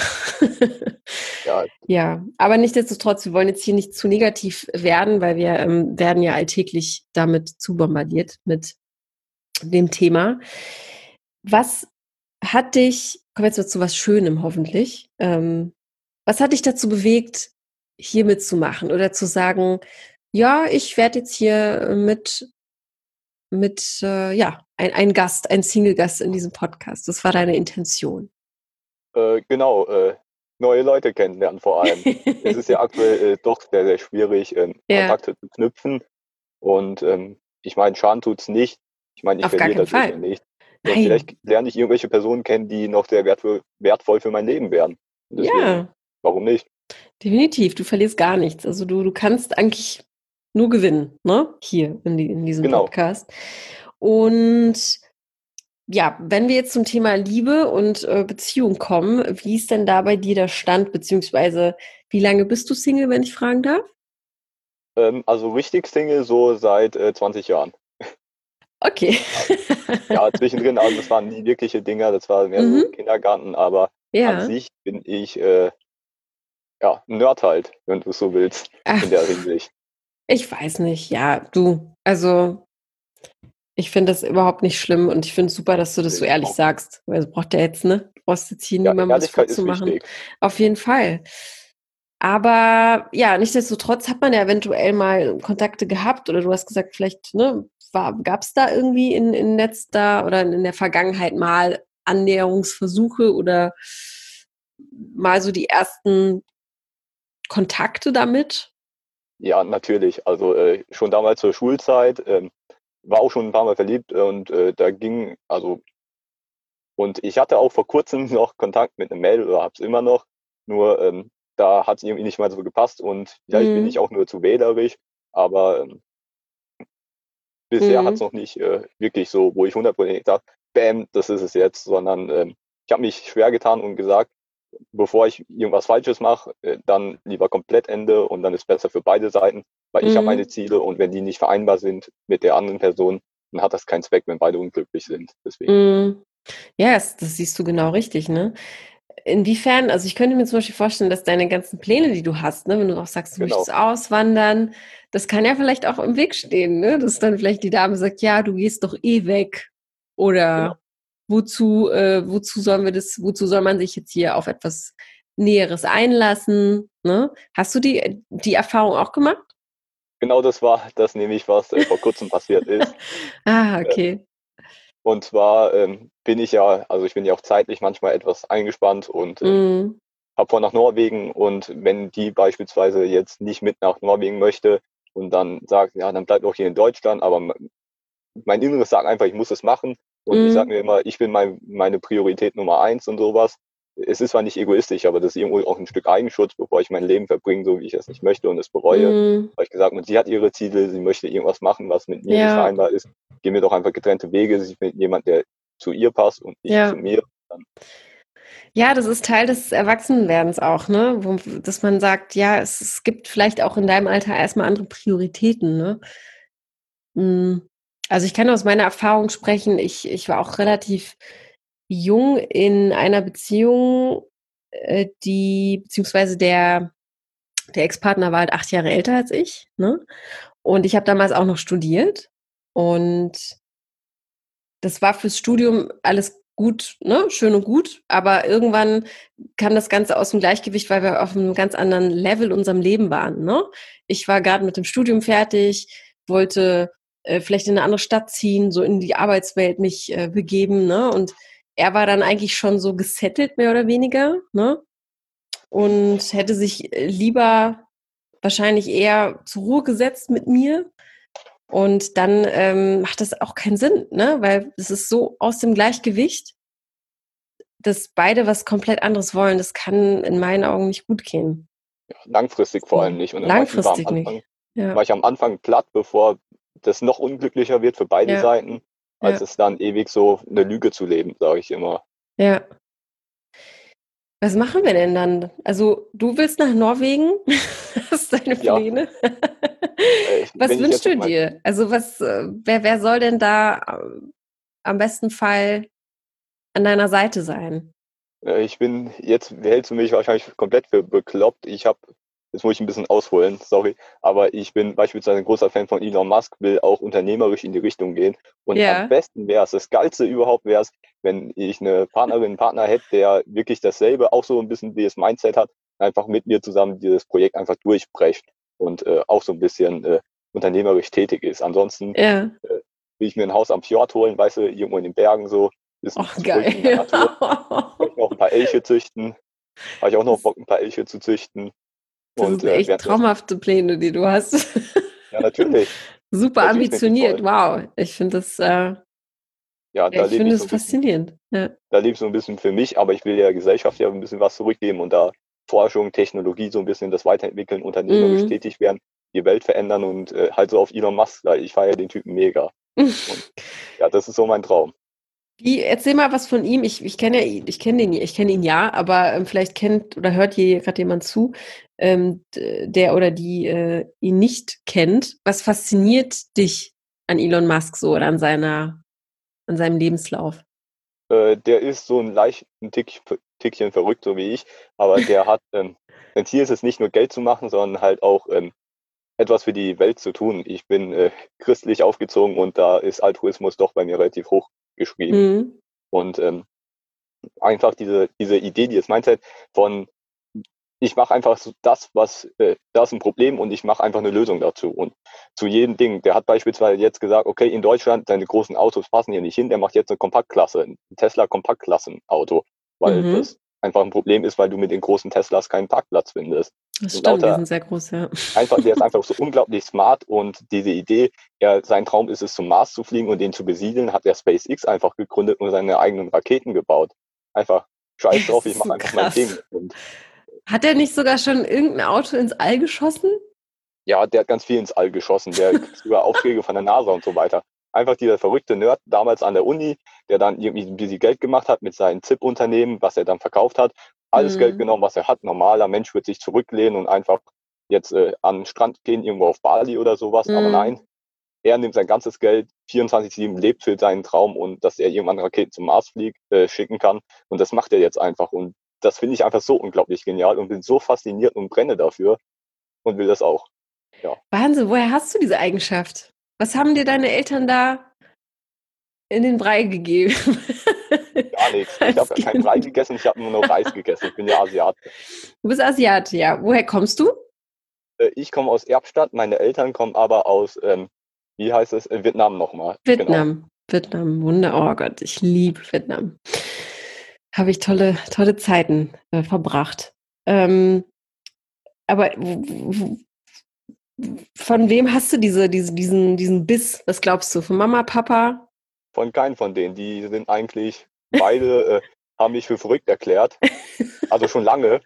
Ja, Ja, aber nichtsdestotrotz, wir wollen jetzt hier nicht zu negativ werden, weil wir ähm, werden ja alltäglich damit zu bombardiert mit dem Thema. Was hat dich, kommen wir jetzt mal zu was Schönem hoffentlich, ähm, was hat dich dazu bewegt, hier mitzumachen oder zu sagen, ja, ich werde jetzt hier äh, mit, mit äh, ja, ein, ein Gast, ein Single-Gast in diesem Podcast. Das war deine Intention. äh, genau, äh, neue Leute kennenlernen vor allem. Es ist ja aktuell äh, doch sehr, sehr schwierig, ähm, Ja, Kontakte zu knüpfen und ähm, ich meine, Schaden tut's nicht. Ich meine, ich auf gar verliere keinen dadurch Fall. ja nicht. Und Nein. vielleicht lerne ich irgendwelche Personen kennen, die noch sehr wertvoll, wertvoll für mein Leben wären. Und deswegen, Ja, warum nicht? definitiv. Du verlierst gar nichts. Also du, du kannst eigentlich nur gewinnen, ne? Hier in, die, in diesem Genau. Podcast. Und ja, wenn wir jetzt zum Thema Liebe und äh, Beziehung kommen, wie ist denn da bei dir der Stand, beziehungsweise wie lange bist du Single, wenn ich fragen darf? Ähm, also richtig Single so seit äh, zwanzig Jahren. Okay. Ja, zwischendrin, also das waren nie wirkliche Dinger, das war mehr so Mhm. Kindergarten, aber an Ja. sich bin ich, äh, ja, 'n Nerd halt, wenn du es so willst, in der Ach, Hinsicht. ich weiß nicht. Ja, du, also ich finde das überhaupt nicht schlimm und ich finde es super, dass du das Ne, so ehrlich überhaupt nicht. sagst. Weil das braucht ja jetzt, ne? Du brauchst jetzt hier Ja, niemandem was Ehrlichkeit ist vorzumachen. wichtig. Auf jeden Fall. Aber ja, nichtsdestotrotz hat man ja eventuell mal Kontakte gehabt oder du hast gesagt, vielleicht, ne, gab es da irgendwie in, in letzter oder in der Vergangenheit mal Annäherungsversuche oder mal so die ersten Kontakte damit? Ja, natürlich. Also, äh, schon damals zur Schulzeit, ähm, war auch schon 'n paarmal verliebt und, äh, da ging also und ich hatte auch vor Kurzem noch Kontakt mit 'nem Mädel oder habe es immer noch, nur, ähm, da hat's irgendwie nicht mal so gepasst und vielleicht bin ich Mhm. auch nur zu wählerisch, aber, ähm, bisher hat's Mhm. noch nicht, äh, wirklich so, wo ich hundertprozentig sage: „Bäm, das ist es jetzt“, sondern, ähm, ich habe mich schwer getan und gesagt: „Bevor ich irgendwas Falsches mache, äh, dann lieber komplett Ende und dann ist besser für beide Seiten“, weil ich habe meine Mhm. Ziele und wenn die nicht vereinbar sind mit der anderen Person, dann hat das keinen Zweck, wenn beide unglücklich sind, deswegen. Mhm. Ja, das, das siehst du genau richtig, ne? Inwiefern, also ich könnte mir zum Beispiel vorstellen, dass deine ganzen Pläne, die du hast, ne, wenn du auch sagst, du Genau, möchtest auswandern, das kann ja vielleicht auch im Weg stehen, ne? Dass dann vielleicht die Dame sagt, ja, du gehst doch eh weg. genau. Oder wozu, äh, wozu sollen wir das, wozu soll man sich jetzt hier auf etwas Näheres einlassen? Ne? Hast du die, die Erfahrung auch gemacht? Genau das war das nämlich, was, äh, vor Kurzem passiert ist. Ah, Äh, okay. und zwar, ähm, bin ich ja also, ich bin ja auch zeitlich manchmal etwas eingespannt und, ähm, Mhm. habe vor nach Norwegen und wenn die beispielsweise jetzt nicht mit nach Norwegen möchte und dann sagt: „Ja, dann bleib doch hier in Deutschland“, aber m mein Inneres sagt einfach, ich muss es machen und ich sage Mhm. mir immer, ich bin mein meine Priorität Nummer eins und so was. Es ist zwar nicht egoistisch, aber das ist irgendwo auch 'n Stück Eigenschutz, bevor ich mein Leben verbringe, so wie ich es nicht möchte und es bereue. Mhm. Habe ich gesagt und sie hat ihre Ziele, sie möchte irgendwas machen, was mit mir nicht Ja, vereinbar ist. Gehen wir doch einfach getrennte Wege. Sie findet jemand, der zu ihr passt und ich zu ja. mir. Dann Ja, das ist Teil des Erwachsenwerdens auch, ne? Wo, dass man sagt, ja, es, es gibt vielleicht auch in deinem Alter erstmal andere Prioritäten, ne? Mm. Also ich kann aus meiner Erfahrung sprechen, ich, ich war auch relativ jung in einer Beziehung, äh, die, beziehungsweise der, der Ex-Partner war halt acht Jahre älter als ich, ne? Und ich habe damals auch noch studiert und das war fürs Studium alles gut, ne, schön und gut, aber irgendwann kam das Ganze aus dem Gleichgewicht, weil wir auf einem ganz anderen Level in unserem Leben waren, ne? Ich war gerade mit dem Studium fertig, wollte äh, vielleicht in eine andere Stadt ziehen, so in die Arbeitswelt mich äh, begeben, ne? Und er war dann eigentlich schon so gesettelt, mehr oder weniger, ne? Und hätte sich äh, lieber wahrscheinlich eher zur Ruhe gesetzt mit mir. Und dann ähm, macht das auch keinen Sinn, ne? Weil es ist so aus dem Gleichgewicht, dass beide was komplett anderes wollen. Das kann in meinen Augen nicht gut gehen. langfristig vor allem So, nicht. Und dann war ich lieber am langfristig nicht. Anfang war Ja, ich am Anfang platt, bevor das noch unglücklicher wird für beide ja, Seiten, als ja, es dann ewig so 'ne Lüge zu leben, sage ich immer. ja. Was machen wir denn dann? Also, du willst nach Norwegen? Hast deine Ja, Pläne? äh, Was wenn ich wünschst jetzt du mit meinem dir? Also, was, äh, wer, wer soll denn da ähm, am besten Fall an deiner Seite sein? Äh, ich bin jetzt hältst du mich wahrscheinlich komplett für bekloppt. Ich habe jetzt muss ich 'n bisschen ausholen, sorry, aber ich bin beispielsweise 'n großer Fan von Elon Musk, will auch unternehmerisch in die Richtung gehen. Und am Ja, besten wär's, das Geilste überhaupt wär's, wenn ich 'ne Partnerin, 'n Partner hätte, der wirklich dasselbe auch so 'n bisschen wie das Mindset hat, einfach mit mir zusammen dieses Projekt einfach durchbrecht und, äh, auch so 'n bisschen, äh, unternehmerisch tätig ist. Ansonsten, ja. äh, will ich mir 'n Haus am Fjord holen, weißt du, irgendwo in den Bergen so, bisschen Ach, zurück in der geil. Natur. Vielleicht noch 'n paar Elche züchten. Habe ich auch noch Das Bock, 'n paar Elche zu züchten das und, sind äh, echt währenddessen traumhafte Pläne, die du hast. ja, natürlich. Super Natürlich finde ich ambitioniert, toll. wow. Ich finde das, äh Ja, ja, da ich lebe finde ich das so 'n bisschen faszinierend. Ja. da lebe ich so 'n bisschen für mich, aber ich will der Gesellschaft ja 'n bisschen was zurückgeben und da Forschung, Technologie so 'n bisschen das weiterentwickeln, unternehmerisch Mhm. tätig werden. die Welt verändern und äh, halt so auf Elon Musk, weil ich feiere den Typen mega. Und ja, das ist so mein Traum. Wie, erzähl mal was von ihm. Ich, ich kenne ja, ihn- ich kenne ihn, ich kenne ihn ja, aber ähm, vielleicht kennt oder hört hier gerade jemand zu, ähm, d- der oder die äh, ihn nicht kennt. Was fasziniert dich an Elon Musk so oder an seiner, an seinem Lebenslauf? Äh, der ist so ein leicht ein Tick, Tickchen verrückt, so wie ich, aber der hat, ähm, sein Ziel ist es nicht nur Geld zu machen, sondern halt auch ähm, etwas für die Welt zu tun. Ich bin äh, christlich aufgezogen und da ist Altruismus doch bei mir relativ hoch geschrieben. Mhm. Und ähm, einfach diese, diese Idee, dieses Mindset von, ich mache einfach so das, was, äh, da ist ein Problem und ich mache einfach eine Lösung dazu. Und zu jedem Ding, der hat beispielsweise jetzt gesagt, okay, in Deutschland, deine großen Autos passen hier nicht hin, der macht jetzt eine Kompaktklasse, ein Tesla Kompaktklassenauto, weil Mhm. das einfach ein Problem ist, weil du mit den großen Teslas keinen Parkplatz findest. Das Und stimmt, die lauter sind sehr groß, ja. einfach, der ist einfach so unglaublich smart und diese Idee, er, sein Traum ist es, zum Mars zu fliegen und den zu besiedeln, hat er SpaceX einfach gegründet und seine eigenen Raketen gebaut. Einfach, scheiß Das drauf, ich ist mache so einfach mein Ding. krass. Und Hat er nicht sogar schon irgendein Auto ins All geschossen? ja, der hat ganz viel ins All geschossen, der kriegt sogar Aufträge von der NASA und so weiter. Einfach dieser verrückte Nerd damals an der Uni, der dann irgendwie ein bisschen Geld gemacht hat mit seinen Zip-Unternehmen, was er dann verkauft hat. Alles Geld Mhm. genommen, was er hat. Normaler Mensch wird sich zurücklehnen und einfach jetzt äh, an den Strand gehen, irgendwo auf Bali oder sowas. Aber Mhm. nein, er nimmt sein ganzes Geld, vierundzwanzig sieben, lebt für seinen Traum und dass er irgendwann Raketen zum Mars fliegt, äh, schicken kann. Und das macht er jetzt einfach. Und das finde ich einfach so unglaublich genial und bin so fasziniert und brenne dafür und will das auch. Ja, Wahnsinn, woher hast du diese Eigenschaft? Was haben dir deine Eltern da in den Brei gegeben? gar nichts. Ich Als habe kein Brei Kind. gegessen, ich habe nur noch Reis gegessen. Ich bin ja Asiate. Du bist Asiate, ja. Woher kommst du? Äh, ich komme aus Erbstadt, meine Eltern kommen aber aus, ähm, wie heißt es, äh, Vietnam nochmal. Genau. Vietnam. Vietnam, Wunder. Oh Gott, ich liebe Vietnam. Habe ich tolle, tolle Zeiten äh, verbracht. Ähm, aber w- w- von wem hast du diese, diese, diesen, diesen Biss? Was glaubst du? Von Mama, Papa? Von keinem von denen. Die sind eigentlich, beide äh, haben mich für verrückt erklärt. Also schon lange.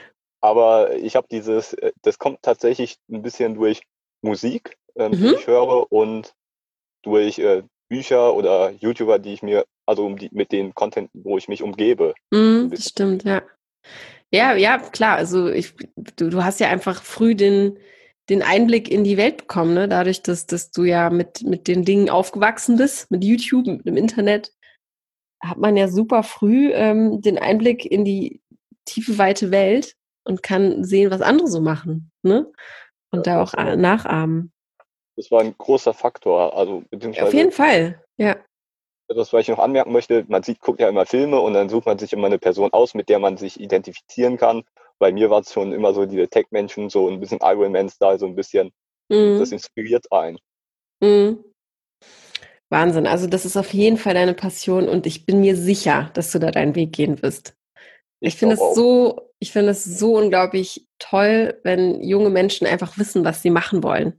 Aber ich habe dieses, äh, das kommt tatsächlich ein bisschen durch Musik, ähm, die Mhm. ich höre und durch äh, Bücher oder YouTuber, die ich mir, also um die, mit den Content, wo ich mich umgebe, so ein Mhm, das bisschen. stimmt, ja. Ja, ja, klar. Also ich, du, du hast ja einfach früh den, den Einblick in die Welt bekommen, ne? Dadurch, dass, dass du ja mit, mit den Dingen aufgewachsen bist, mit YouTube, mit dem Internet, hat man ja super früh ähm, den Einblick in die tiefe, weite Welt und kann sehen, was andere so machen, ne? Ja, Und da auch das, äh, äh, nachahmen. das war ein großer Faktor. Also Auf jeden beziehungsweise Fall, ja. etwas, was ich noch anmerken möchte, man sieht, guckt ja immer Filme und dann sucht man sich immer eine Person aus, mit der man sich identifizieren kann. Bei mir war es schon immer so diese Tech-Menschen, so ein bisschen Iron Man-Style, so ein bisschen, das Mhm. inspiriert einen. Mhm. Wahnsinn. Also das ist auf jeden Fall deine Passion und ich bin mir sicher, dass du da deinen Weg gehen wirst. Ich Ich finde glaube es auch. so, ich finde es so unglaublich toll, wenn junge Menschen einfach wissen, was sie machen wollen.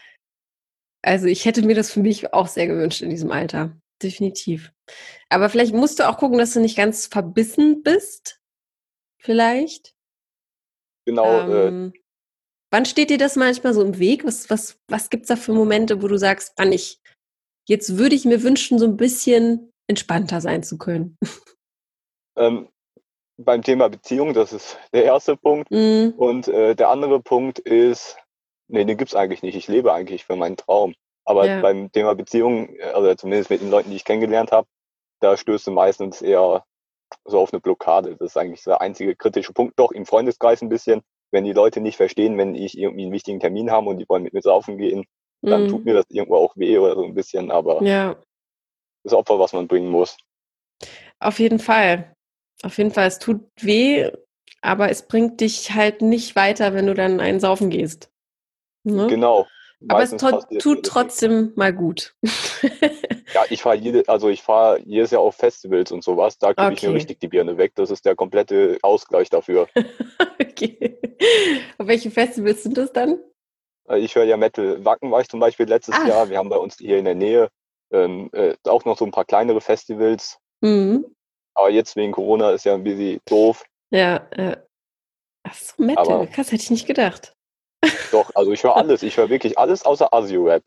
Also ich hätte mir das für mich auch sehr gewünscht in diesem Alter. Definitiv. Aber vielleicht musst du auch gucken, dass du nicht ganz verbissen bist. Vielleicht. Genau, äh, Ähm, wann steht dir das manchmal so im Weg? Was, was, was gibt's da für Momente, wo du sagst, Mann, ich, jetzt würde ich mir wünschen, so ein bisschen entspannter sein zu können? ähm, beim Thema Beziehung, das ist der erste Punkt. Mm, Und äh, der andere Punkt ist, nee, den gibt's eigentlich nicht. Ich lebe eigentlich für meinen Traum. Aber ja. beim Thema Beziehung, äh, also zumindest mit den Leuten, die ich kennengelernt habe, da stößt du meistens eher so auf eine Blockade. Das ist eigentlich der einzige kritische Punkt. Doch im Freundeskreis ein bisschen, wenn die Leute nicht verstehen, wenn ich irgendwie einen wichtigen Termin habe und die wollen mit mir saufen gehen, dann tut Mm, mir das irgendwo auch weh oder so ein bisschen, aber ja. das Opfer, was man bringen muss. Auf jeden Fall. Auf jeden Fall. Es tut weh, aber es bringt dich halt nicht weiter, wenn du dann einen saufen gehst. Ne? Genau. Aber es Meistens tut, passiert tut jedes Mal. trotzdem mal gut. Ja, ich fahre jede, also ich fahre jedes Jahr auf Festivals und sowas. Da kippe ich mir Okay. richtig die Birne weg. Das ist der komplette Ausgleich dafür. Okay. Auf welche Festivals sind das dann? Äh, Ich höre ja Metal. Wacken war ich zum Beispiel letztes Jahr. Ach. Wir haben bei uns hier in der Nähe ähm, äh, auch noch so ein paar kleinere Festivals. Mhm. Aber jetzt wegen Corona ist ja ein bisschen doof. Ja, ja. Ach so, Metal. Aber Krass, hätte ich nicht gedacht. Doch, also ich höre alles. Ich höre wirklich alles außer Asio-Rap.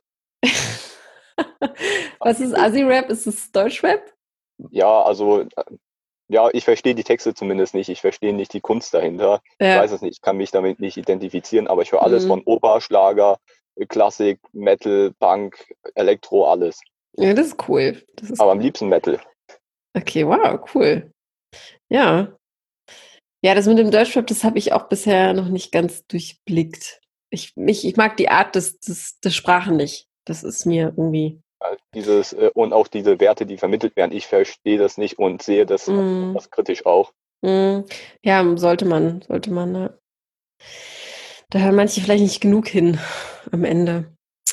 Was ist Assi-Rap? Ist es Deutschrap? Ja, also, äh, ja, ich verstehe die Texte zumindest nicht. Ich verstehe nicht die Kunst dahinter. Ich Ja. weiß es nicht. Ich kann mich damit nicht identifizieren, aber ich höre alles von Mhm. Oper, Schlager, äh, Klassik, Metal, Punk, Elektro, alles. Ja, das ist cool. Das ist Aber am cool. liebsten Metal. Okay, wow, cool. Ja. Ja, das mit dem Deutschrap, das habe ich auch bisher noch nicht ganz durchblickt. Ich, mich, ich mag die Art des, des, der Sprache nicht. Das ist mir irgendwie. Äh, Dieses, äh, und auch diese Werte, die vermittelt werden, ich verstehe das nicht und sehe das Mm, etwas kritisch auch. mm, ja, sollte man, sollte man. Ne? Da hören manche vielleicht nicht genug hin am Ende.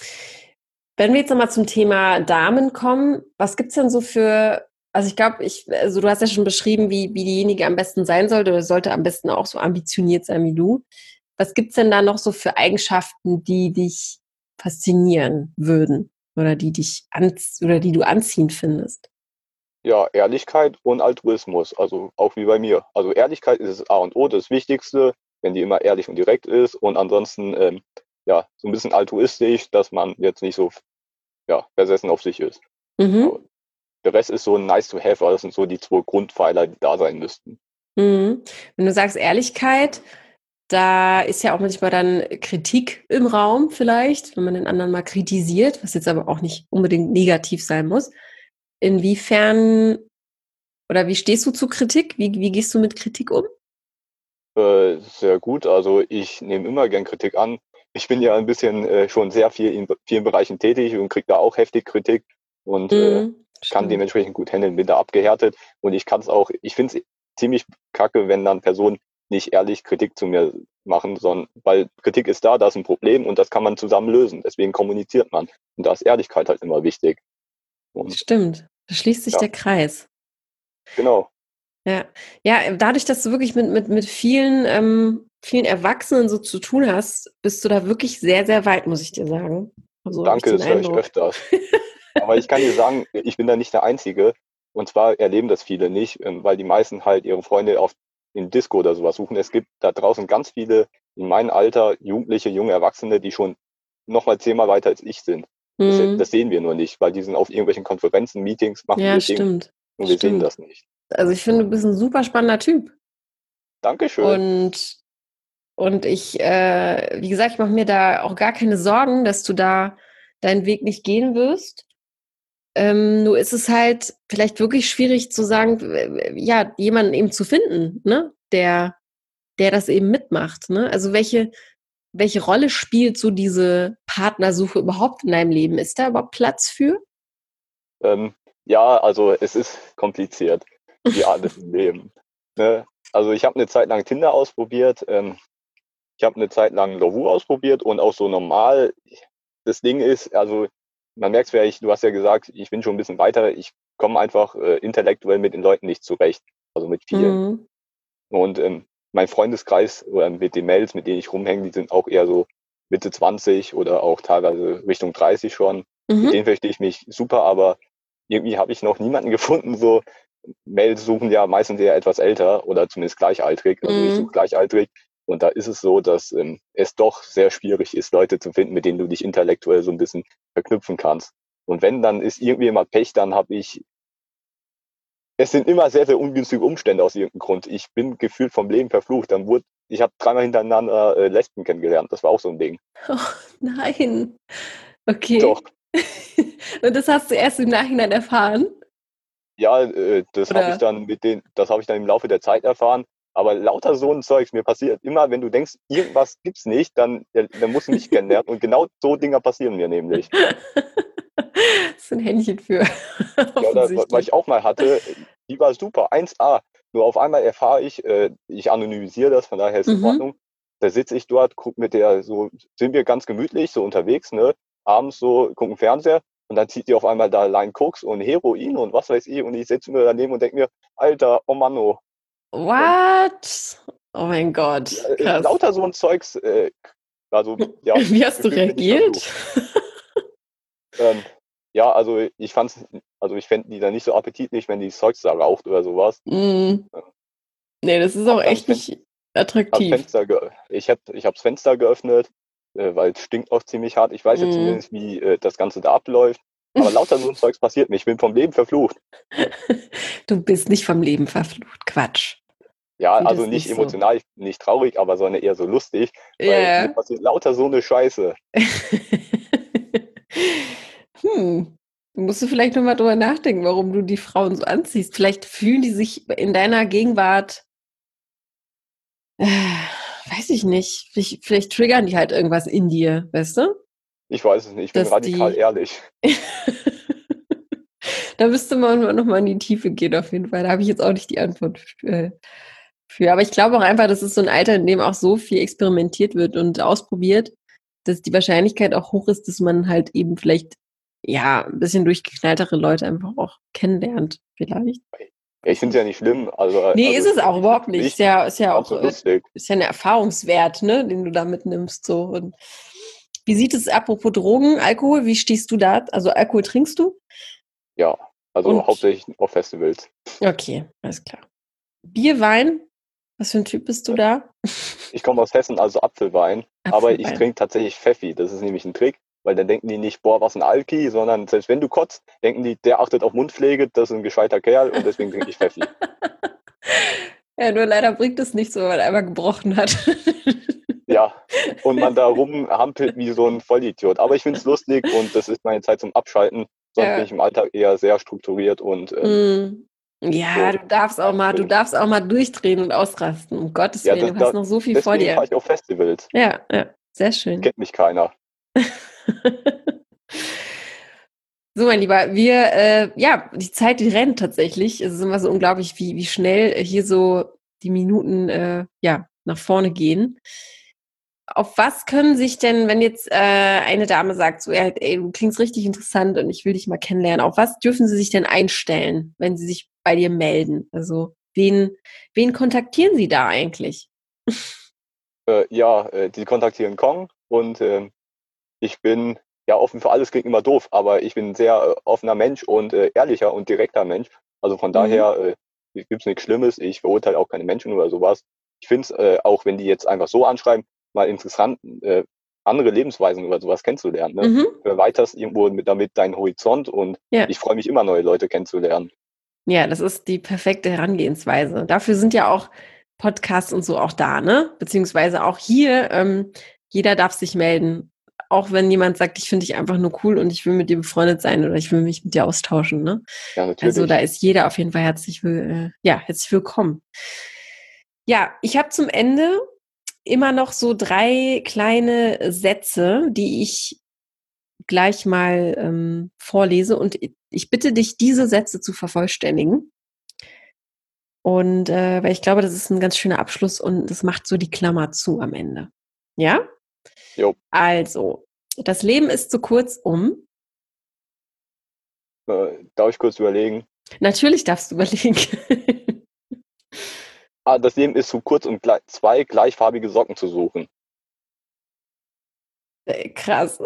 Wenn wir jetzt nochmal zum Thema Damen kommen, was gibt's denn so für, also ich glaube, ich, also du hast ja schon beschrieben, wie, wie diejenige am besten sein sollte oder sollte am besten auch so ambitioniert sein wie du. Was gibt's denn da noch so für Eigenschaften, die dich faszinieren würden oder die dich anz oder die du anziehend findest? Ja, Ehrlichkeit und Altruismus, also auch wie bei mir. Also Ehrlichkeit ist das A und O, das Wichtigste, wenn die immer ehrlich und direkt ist und ansonsten, ähm, ja, so ein bisschen altruistisch, dass man jetzt nicht so, ja, versessen auf sich ist. Aber Mhm. der Rest ist so nice to have, aber das sind so die zwei Grundpfeiler, die da sein müssten. Mhm. Wenn du sagst Ehrlichkeit, da ist ja auch manchmal dann Kritik im Raum vielleicht, wenn man den anderen mal kritisiert, was jetzt aber auch nicht unbedingt negativ sein muss. Inwiefern oder wie stehst du zu Kritik? Wie, wie gehst du mit Kritik um? Äh, sehr gut, also ich nehme immer gern Kritik an. Ich bin ja ein bisschen äh, schon sehr viel in be- vielen Bereichen tätig und kriege da auch heftig Kritik und äh, Mhm, kann stimmt. dementsprechend gut handeln, bin da abgehärtet und ich kann es auch, ich finde es ziemlich kacke, wenn dann Personen nicht ehrlich Kritik zu mir machen, sondern weil Kritik ist da, da ist ein Problem und das kann man zusammen lösen. Deswegen kommuniziert man. Und da ist Ehrlichkeit halt immer wichtig. Und Stimmt. Da schließt sich ja, der Kreis. genau. Ja. Ja, dadurch, dass du wirklich mit, mit, mit vielen, ähm, vielen Erwachsenen so zu tun hast, bist du da wirklich sehr, sehr weit, muss ich dir sagen. Also habe ich Danke, den das höre ich Eindruck. öfters. Aber ich kann dir sagen, ich bin da nicht der Einzige. Und zwar erleben das viele nicht, ähm, weil die meisten halt ihre Freunde auf in Disco oder sowas suchen. Es gibt da draußen ganz viele in meinem Alter, Jugendliche, junge Erwachsene, die schon noch mal zehnmal weiter als ich sind. Das, Mhm. das sehen wir nur nicht, weil die sind auf irgendwelchen Konferenzen, Meetings, machen Ja, ihr Ding stimmt. und wir sehen Stimmt. das nicht. Also ich finde, du bist ein super spannender Typ. Dankeschön. Und, und ich, äh, wie gesagt, ich mache mir da auch gar keine Sorgen, dass du da deinen Weg nicht gehen wirst. Ähm, nur ist es halt vielleicht wirklich schwierig zu sagen, äh, ja, jemanden eben zu finden, ne, der, der das eben mitmacht, ne? Also welche, welche Rolle spielt so diese Partnersuche überhaupt in deinem Leben? Ist da überhaupt Platz für? Ähm, ja, also es ist kompliziert, wie alles im Leben. Ne? Also ich habe eine Zeit lang Tinder ausprobiert. Ähm, Ich habe eine Zeit lang Lovoo ausprobiert und auch so normal. Das Ding ist, also man merkt es vielleicht, du hast ja gesagt, ich bin schon ein bisschen weiter. Ich komme einfach äh, intellektuell mit den Leuten nicht zurecht, also mit vielen. Mhm. Und ähm, mein Freundeskreis oder mit den Mädels, mit denen ich rumhänge, die sind auch eher so Mitte zwanzig oder auch teilweise Richtung dreißig schon. Mit denen Mhm. verstehe ich mich super, aber irgendwie habe ich noch niemanden gefunden. So Mädels suchen ja meistens eher etwas älter oder zumindest gleichaltrig. Also ich suche Mhm. gleichaltrig. Und da ist es so, dass ähm, es doch sehr schwierig ist, Leute zu finden, mit denen du dich intellektuell so ein bisschen verknüpfen kannst. Und wenn, dann ist irgendwie immer Pech, dann habe ich, es sind immer sehr, sehr ungünstige Umstände aus irgendeinem Grund. Ich bin gefühlt vom Leben verflucht. Dann wurde, ich habe dreimal hintereinander äh, Lesben kennengelernt. Das war auch so ein Ding. Oh, nein. Doch, Okay. Und das hast du erst im Nachhinein erfahren? ja, äh, das habe ich Oder? dann mit den, das habe ich dann im Laufe der Zeit erfahren. Aber lauter so ein Zeugs mir passiert immer, wenn du denkst, irgendwas gibt's nicht, dann, ja, dann musst du mich kennenlernen. Und genau so Dinger passieren mir nämlich. Das ist ein Händchen für, Ja, oder wa- was offensichtlich. ich auch mal hatte, die war super, eins A. Nur auf einmal erfahre ich, äh, ich anonymisiere das, von daher ist in Mhm. Ordnung. Da sitze ich dort, guck mit der, so sind wir ganz gemütlich, so unterwegs, ne? Abends so, gucken Fernseher und dann zieht die auf einmal da Line Koks und Heroin und was weiß ich und ich sitze mir daneben und denke mir, Alter, oh Manno. Und What? Oh mein ja, Gott, äh, krass. lauter so ein Zeugs, äh, also ja, Wie hast du gefühlt bin ich reagiert? verflucht. Ähm, ja, also ich fand's, also ich fände die dann nicht so appetitlich, wenn die Zeugs da raucht oder sowas. Mm, nee, das ist auch Hab dann echt Fen nicht Hab attraktiv. Fenster ge ich habe ich habe das Fenster geöffnet äh, weil es stinkt auch ziemlich hart. Ich weiß jetzt Mm. zumindest, wie äh, das Ganze da abläuft. Aber lauter so ein Zeugs passiert mir. Ich bin vom Leben verflucht. Du bist nicht vom Leben verflucht. Quatsch. Ja, Sieh also das nicht nicht so. emotional, nicht traurig, aber sondern eher so lustig, weil mir Ja. passiert lauter so eine Scheiße. Hm. Musst du vielleicht nochmal drüber nachdenken, warum du die Frauen so anziehst. Vielleicht fühlen die sich in deiner Gegenwart, äh, weiß ich nicht, vielleicht, vielleicht triggern die halt irgendwas in dir, weißt du? Ich weiß es nicht, ich bin Dass radikal die. ehrlich. Da müsste man nochmal in die Tiefe gehen, auf jeden Fall. Da habe ich jetzt auch nicht die Antwort für. für. Aber ich glaube auch einfach, das ist so ein Alter, in dem auch so viel experimentiert wird und ausprobiert, dass die Wahrscheinlichkeit auch hoch ist, dass man halt eben vielleicht, ja, ein bisschen durchgeknalltere Leute einfach auch kennenlernt, vielleicht. Ja, ich finde es ja nicht schlimm. Also, Nee, also ist es auch ich überhaupt für nicht. mich Ist ja, ist ja ganz auch, so äh, lustig. ist ja ein Erfahrungswert, ne, den du da mitnimmst, so. Und wie sieht es, apropos Drogen, Alkohol, wie stehst du da? Also Alkohol trinkst du? Ja, also Und, hauptsächlich auf Festivals. okay, alles klar. Bier, Wein? Was für ein Typ bist du da? Ich komme aus Hessen, also Apfelwein, aber ich Apfelwein. trinke tatsächlich Pfeffi. Das ist nämlich ein Trick, weil dann denken die nicht, boah, was ein Alki, sondern selbst wenn du kotzt, denken die, der achtet auf Mundpflege, das ist ein gescheiter Kerl und deswegen trinke ich Pfeffi. Ja, nur leider bringt es nicht so, weil er einmal gebrochen hat. Ja, und man da rumhampelt wie so ein Vollidiot. Aber ich finde es lustig und das ist meine Zeit zum Abschalten. Sonst Ja. bin ich im Alltag eher sehr strukturiert und ähm, Mm. Ja, so. du darfst auch mal, du Schön. darfst auch mal durchdrehen und ausrasten. Um Gottes Ja, Willen, das, du hast da, noch so viel vor deswegen dir. fahre ich auf Festivals. Ja, ja, sehr schön. Kennt mich keiner. So, mein Lieber, wir, äh, ja, die Zeit, die rennt tatsächlich. Es ist immer so unglaublich, wie, wie schnell hier so die Minuten, äh, ja, nach vorne gehen. Auf was können sich denn, wenn jetzt äh, eine Dame sagt, so, ey, ey, du klingst richtig interessant und ich will dich mal kennenlernen, auf was dürfen sie sich denn einstellen, wenn sie sich bei dir melden? Also, wen, wen kontaktieren sie da eigentlich? Äh, ja, äh, die kontaktieren Kong und ähm, ich bin ja offen für alles, klingt immer doof, aber ich bin ein sehr äh, offener Mensch und äh, ehrlicher und direkter Mensch. Also von Mhm. daher äh, gibt es nichts Schlimmes. Ich verurteile auch keine Menschen oder sowas. Ich finde es, äh, auch wenn die jetzt einfach so anschreiben, mal interessant, äh, andere Lebensweisen oder sowas kennenzulernen. Ne? Mhm. Du erweiterst irgendwo mit, damit deinen Horizont und Ja. ich freue mich immer, neue Leute kennenzulernen. Ja, das ist die perfekte Herangehensweise. Dafür sind ja auch Podcasts und so auch da, ne? Beziehungsweise auch hier, ähm, jeder darf sich melden. Auch wenn jemand sagt, ich finde dich einfach nur cool und ich will mit dir befreundet sein oder ich will mich mit dir austauschen, ne? Ja, Also natürlich. da ist jeder auf jeden Fall herzlich, will, äh, ja, herzlich willkommen. Ja, ich habe zum Ende immer noch so drei kleine Sätze, die ich gleich mal ähm, vorlese und ich bitte dich, diese Sätze zu vervollständigen. Und äh, weil ich glaube, das ist ein ganz schöner Abschluss und das macht so die Klammer zu am Ende. Ja? Jo. Also, das Leben ist zu kurz, um. Äh, darf ich kurz überlegen? Natürlich darfst du überlegen. Ah, das Leben ist zu kurz, um gle- zwei gleichfarbige Socken zu suchen. Äh, Krass.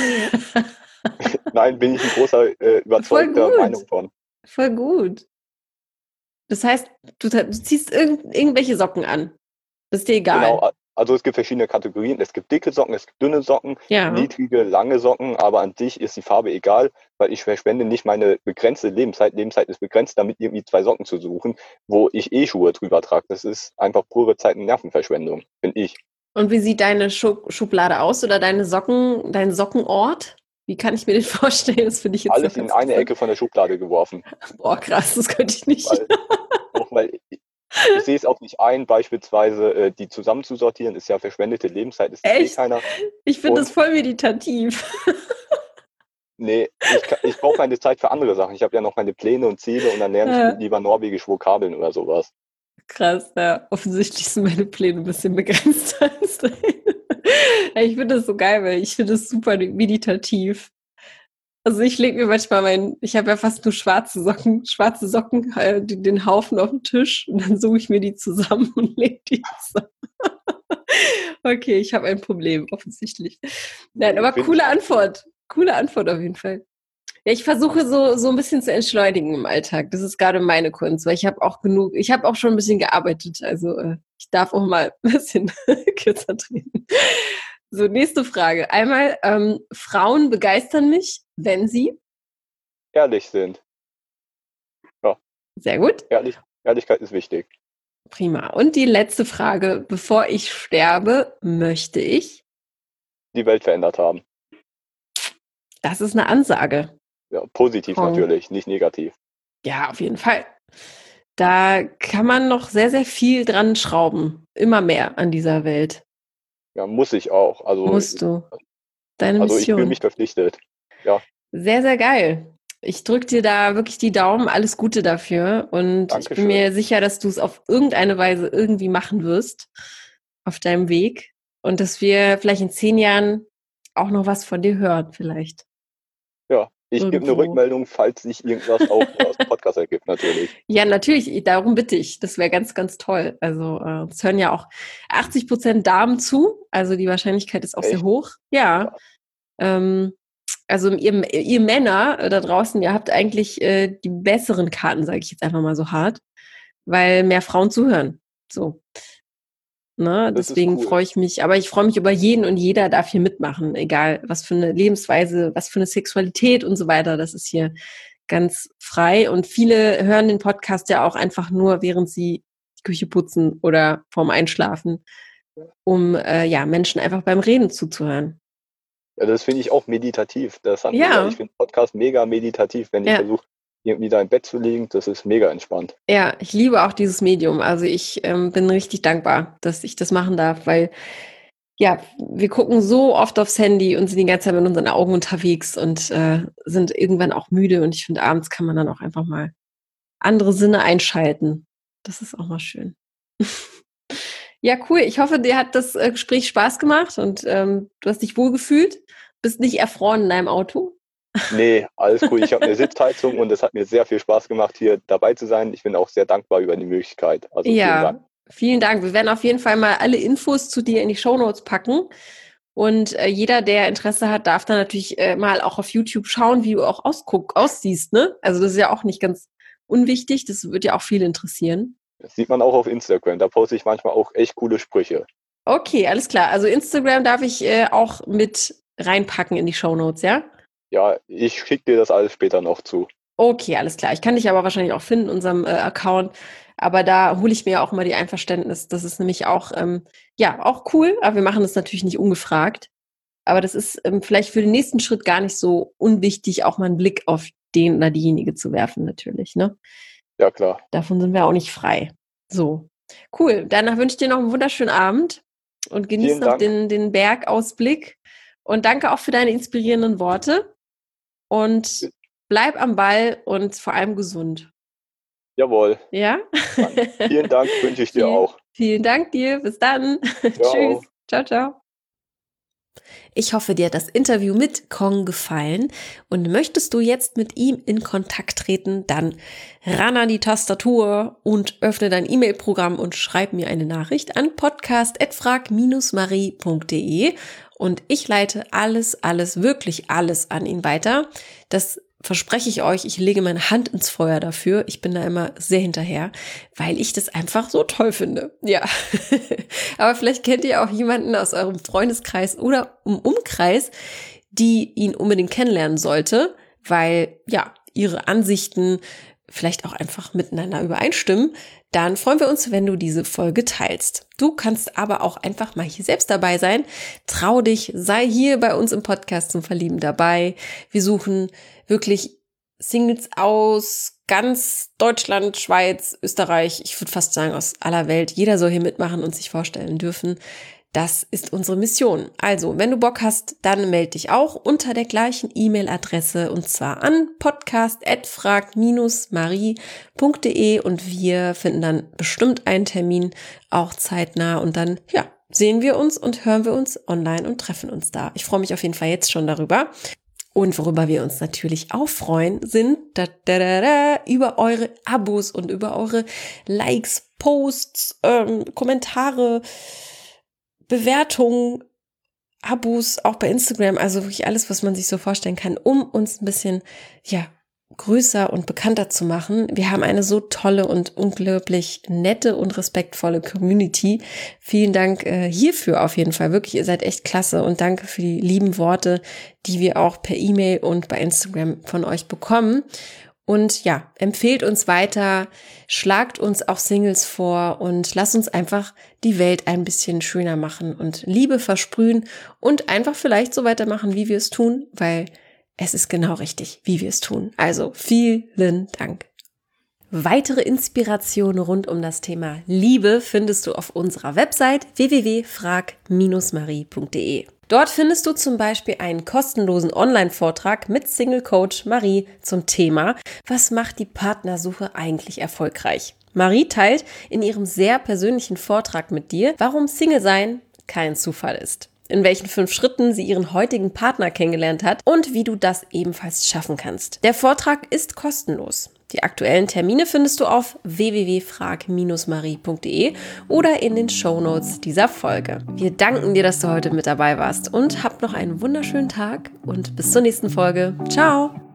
Nein, bin ich ein großer, äh, Voll überzeugter Meinung gut. von. Voll gut. Das heißt, du, du ziehst irgend, irgendwelche Socken an. Das ist dir egal. Genau, a- also es gibt verschiedene Kategorien. Es gibt dicke Socken, es gibt dünne Socken, Ja. niedrige, lange Socken, aber an sich ist die Farbe egal, weil ich verschwende nicht meine begrenzte Lebenszeit. Lebenszeit ist begrenzt, damit irgendwie zwei Socken zu suchen, wo ich eh Schuhe drüber trage. Das ist einfach pure Zeit- und Nervenverschwendung, finde ich. Und wie sieht deine Schu- Schublade aus oder deine Socken, dein Sockenort? Wie kann ich mir den vorstellen? Das finde ich jetzt Alles noch in ganz eine interessant. Ecke von der Schublade geworfen. Boah, krass, das könnte ich nicht. Weil, auch weil ich, ich sehe es auch nicht ein, beispielsweise äh, die zusammenzusortieren, ist ja verschwendete Lebenszeit, das sieht eh Echt? keiner. Ich finde das Und voll meditativ. nee, ich, ka- ich brauche meine Zeit für andere Sachen. Ich habe ja noch meine Pläne und Ziele und dann lerne ich Äh, lieber norwegisch Vokabeln oder sowas. Krass, ja. Offensichtlich sind meine Pläne ein bisschen begrenzter als deine. Ja, ich finde das so geil, weil ich finde das super meditativ. Also ich lege mir manchmal mein, ich habe ja fast nur schwarze Socken, schwarze Socken, äh, die- den Haufen auf den Tisch und dann suche ich mir die zusammen und lege die zusammen. Okay, ich habe ein Problem, offensichtlich. Nein, Nee, aber finde coole ich nicht schlimm. Antwort. Coole Antwort auf jeden Fall. Ja, ich versuche so, so ein bisschen zu entschleunigen im Alltag. Das ist gerade meine Kunst, weil ich habe auch genug, ich habe auch schon ein bisschen gearbeitet. Also äh, ich darf auch mal ein bisschen kürzer treten. So, nächste Frage. Einmal, ähm, Frauen begeistern mich, wenn sie? Ehrlich sind. Ja. Sehr gut. Ehrlich, Ehrlichkeit ist wichtig. Prima. Und die letzte Frage. Bevor ich sterbe, möchte ich? Die Welt verändert haben. Das ist eine Ansage. Ja, positiv Kong. natürlich, nicht negativ. Ja, auf jeden Fall. Da kann man noch sehr, sehr viel dran schrauben. Immer mehr an dieser Welt. Ja, muss ich auch. Also, Musst du. Deine also ich fühle Mission. mich verpflichtet. Ja, Sehr, sehr geil. Ich drücke dir da wirklich die Daumen. Alles Gute dafür. Und ich bin Dankeschön. mir sicher, dass du es auf irgendeine Weise irgendwie machen wirst. Auf deinem Weg. Und dass wir vielleicht in zehn Jahren auch noch was von dir hören, vielleicht. Ja, ich gebe eine Irgendwo. Rückmeldung, falls sich irgendwas auch aus dem Podcast ergibt, natürlich. Ja, natürlich, darum bitte ich. Das wäre ganz, ganz toll. Also äh, es hören ja auch achtzig Prozent Damen zu. Also die Wahrscheinlichkeit ist auch sehr Echt? hoch. Ja. Krass. Ähm, also ihr, ihr Männer äh, da draußen, ihr habt eigentlich äh, die besseren Karten, sage ich jetzt einfach mal so hart, weil mehr Frauen zuhören. So. Ne? Das ist Deswegen cool. freue ich mich, aber ich freue mich über jeden und jeder darf hier mitmachen, egal was für eine Lebensweise, was für eine Sexualität und so weiter. Das ist hier ganz frei und viele hören den Podcast ja auch einfach nur, während sie die Küche putzen oder vorm Einschlafen, um äh, ja Menschen einfach beim Reden zuzuhören. Ja, das finde ich auch meditativ. Das hat Ja. mir, ich finde Podcast mega meditativ, wenn ich Ja. versuche, irgendwie da im Bett zu liegen. Das ist mega entspannt. Ja, ich liebe auch dieses Medium. Also ich ähm, bin richtig dankbar, dass ich das machen darf, weil ja, wir gucken so oft aufs Handy und sind die ganze Zeit mit unseren Augen unterwegs und äh, sind irgendwann auch müde. Und ich finde, abends kann man dann auch einfach mal andere Sinne einschalten. Das ist auch mal schön. Ja, cool. Ich hoffe, dir hat das äh, Gespräch Spaß gemacht und ähm, du hast dich wohlgefühlt. Bist nicht erfroren in deinem Auto. Nee, alles cool. Ich habe eine Sitzheizung und es hat mir sehr viel Spaß gemacht, hier dabei zu sein. Ich bin auch sehr dankbar über die Möglichkeit. Also Ja, vielen Dank. Vielen Dank. Wir werden auf jeden Fall mal alle Infos zu dir in die Shownotes packen. Und äh, jeder, der Interesse hat, darf dann natürlich äh, mal auch auf YouTube schauen, wie du auch ausguck, aussiehst. Ne? Also das ist ja auch nicht ganz unwichtig. Das wird ja auch viele interessieren. Das sieht man auch auf Instagram. Da poste ich manchmal auch echt coole Sprüche. Okay, alles klar. Also Instagram darf ich äh, auch mit reinpacken in die Shownotes, ja? Ja, ich schicke dir das alles später noch zu. Okay, alles klar. Ich kann dich aber wahrscheinlich auch finden in unserem äh, Account. Aber da hole ich mir auch mal die Einverständnis. Das ist nämlich auch, ähm, ja, auch cool. Aber wir machen das natürlich nicht ungefragt. Aber das ist ähm, vielleicht für den nächsten Schritt gar nicht so unwichtig, auch mal einen Blick auf den oder diejenige zu werfen, natürlich, ne? Ja, klar. Davon sind wir auch nicht frei. So, cool. Danach wünsche ich dir noch einen wunderschönen Abend und genieß Vielen noch Dank. den, den Bergausblick. Und danke auch für deine inspirierenden Worte. Und bleib am Ball und vor allem gesund. Jawohl. Ja? Dann vielen Dank, wünsche ich dir Vielen, auch. vielen Dank dir. Bis dann. Ciao. Tschüss. Ciao, ciao. Ich hoffe, dir hat das Interview mit Kong gefallen und möchtest du jetzt mit ihm in Kontakt treten, dann ran an die Tastatur und öffne dein E-Mail-Programm und schreib mir eine Nachricht an podcast at frag marie punkt de und ich leite alles, alles, wirklich alles an ihn weiter. Das verspreche ich euch, ich lege meine Hand ins Feuer dafür. Ich bin da immer sehr hinterher, weil ich das einfach so toll finde. Ja, aber vielleicht kennt ihr auch jemanden aus eurem Freundeskreis oder im Umkreis, die ihn unbedingt kennenlernen sollte, weil ja, ihre Ansichten vielleicht auch einfach miteinander übereinstimmen. Dann freuen wir uns, wenn du diese Folge teilst. Du kannst aber auch einfach mal hier selbst dabei sein. Trau dich, sei hier bei uns im Podcast zum Verlieben dabei. Wir suchen wirklich Singles aus ganz Deutschland, Schweiz, Österreich, ich würde fast sagen aus aller Welt. Jeder soll hier mitmachen und sich vorstellen dürfen. Das ist unsere Mission. Also, wenn du Bock hast, dann melde dich auch unter der gleichen E-Mail-Adresse und zwar an podcast at frag marie punkt de und wir finden dann bestimmt einen Termin, auch zeitnah und dann, ja, sehen wir uns und hören wir uns online und treffen uns da. Ich freue mich auf jeden Fall jetzt schon darüber. Und worüber wir uns natürlich auch freuen, sind da, da, da, da, über eure Abos und über eure Likes, Posts, ähm, Kommentare, Bewertungen, Abos, auch bei Instagram, also wirklich alles, was man sich so vorstellen kann, um uns ein bisschen, ja, größer und bekannter zu machen. Wir haben eine so tolle und unglaublich nette und respektvolle Community. Vielen Dank äh, hierfür auf jeden Fall. Wirklich, ihr seid echt klasse und danke für die lieben Worte, die wir auch per E-Mail und bei Instagram von euch bekommen. Und ja, empfehlt uns weiter, schlagt uns auch Singles vor und lasst uns einfach die Welt ein bisschen schöner machen und Liebe versprühen und einfach vielleicht so weitermachen, wie wir es tun, weil es ist genau richtig, wie wir es tun. Also vielen Dank. Weitere Inspirationen rund um das Thema Liebe findest du auf unserer Website w w w punkt frag Bindestrich marie punkt d e. Dort findest du zum Beispiel einen kostenlosen Online-Vortrag mit Single-Coach Marie zum Thema: Was macht die Partnersuche eigentlich erfolgreich? Marie teilt in ihrem sehr persönlichen Vortrag mit dir, warum Single-Sein kein Zufall ist, in welchen fünf Schritten sie ihren heutigen Partner kennengelernt hat und wie du das ebenfalls schaffen kannst. Der Vortrag ist kostenlos. Die aktuellen Termine findest du auf w w w punkt frag Bindestrich marie punkt d e oder in den Shownotes dieser Folge. Wir danken dir, dass du heute mit dabei warst und habt noch einen wunderschönen Tag und bis zur nächsten Folge. Ciao!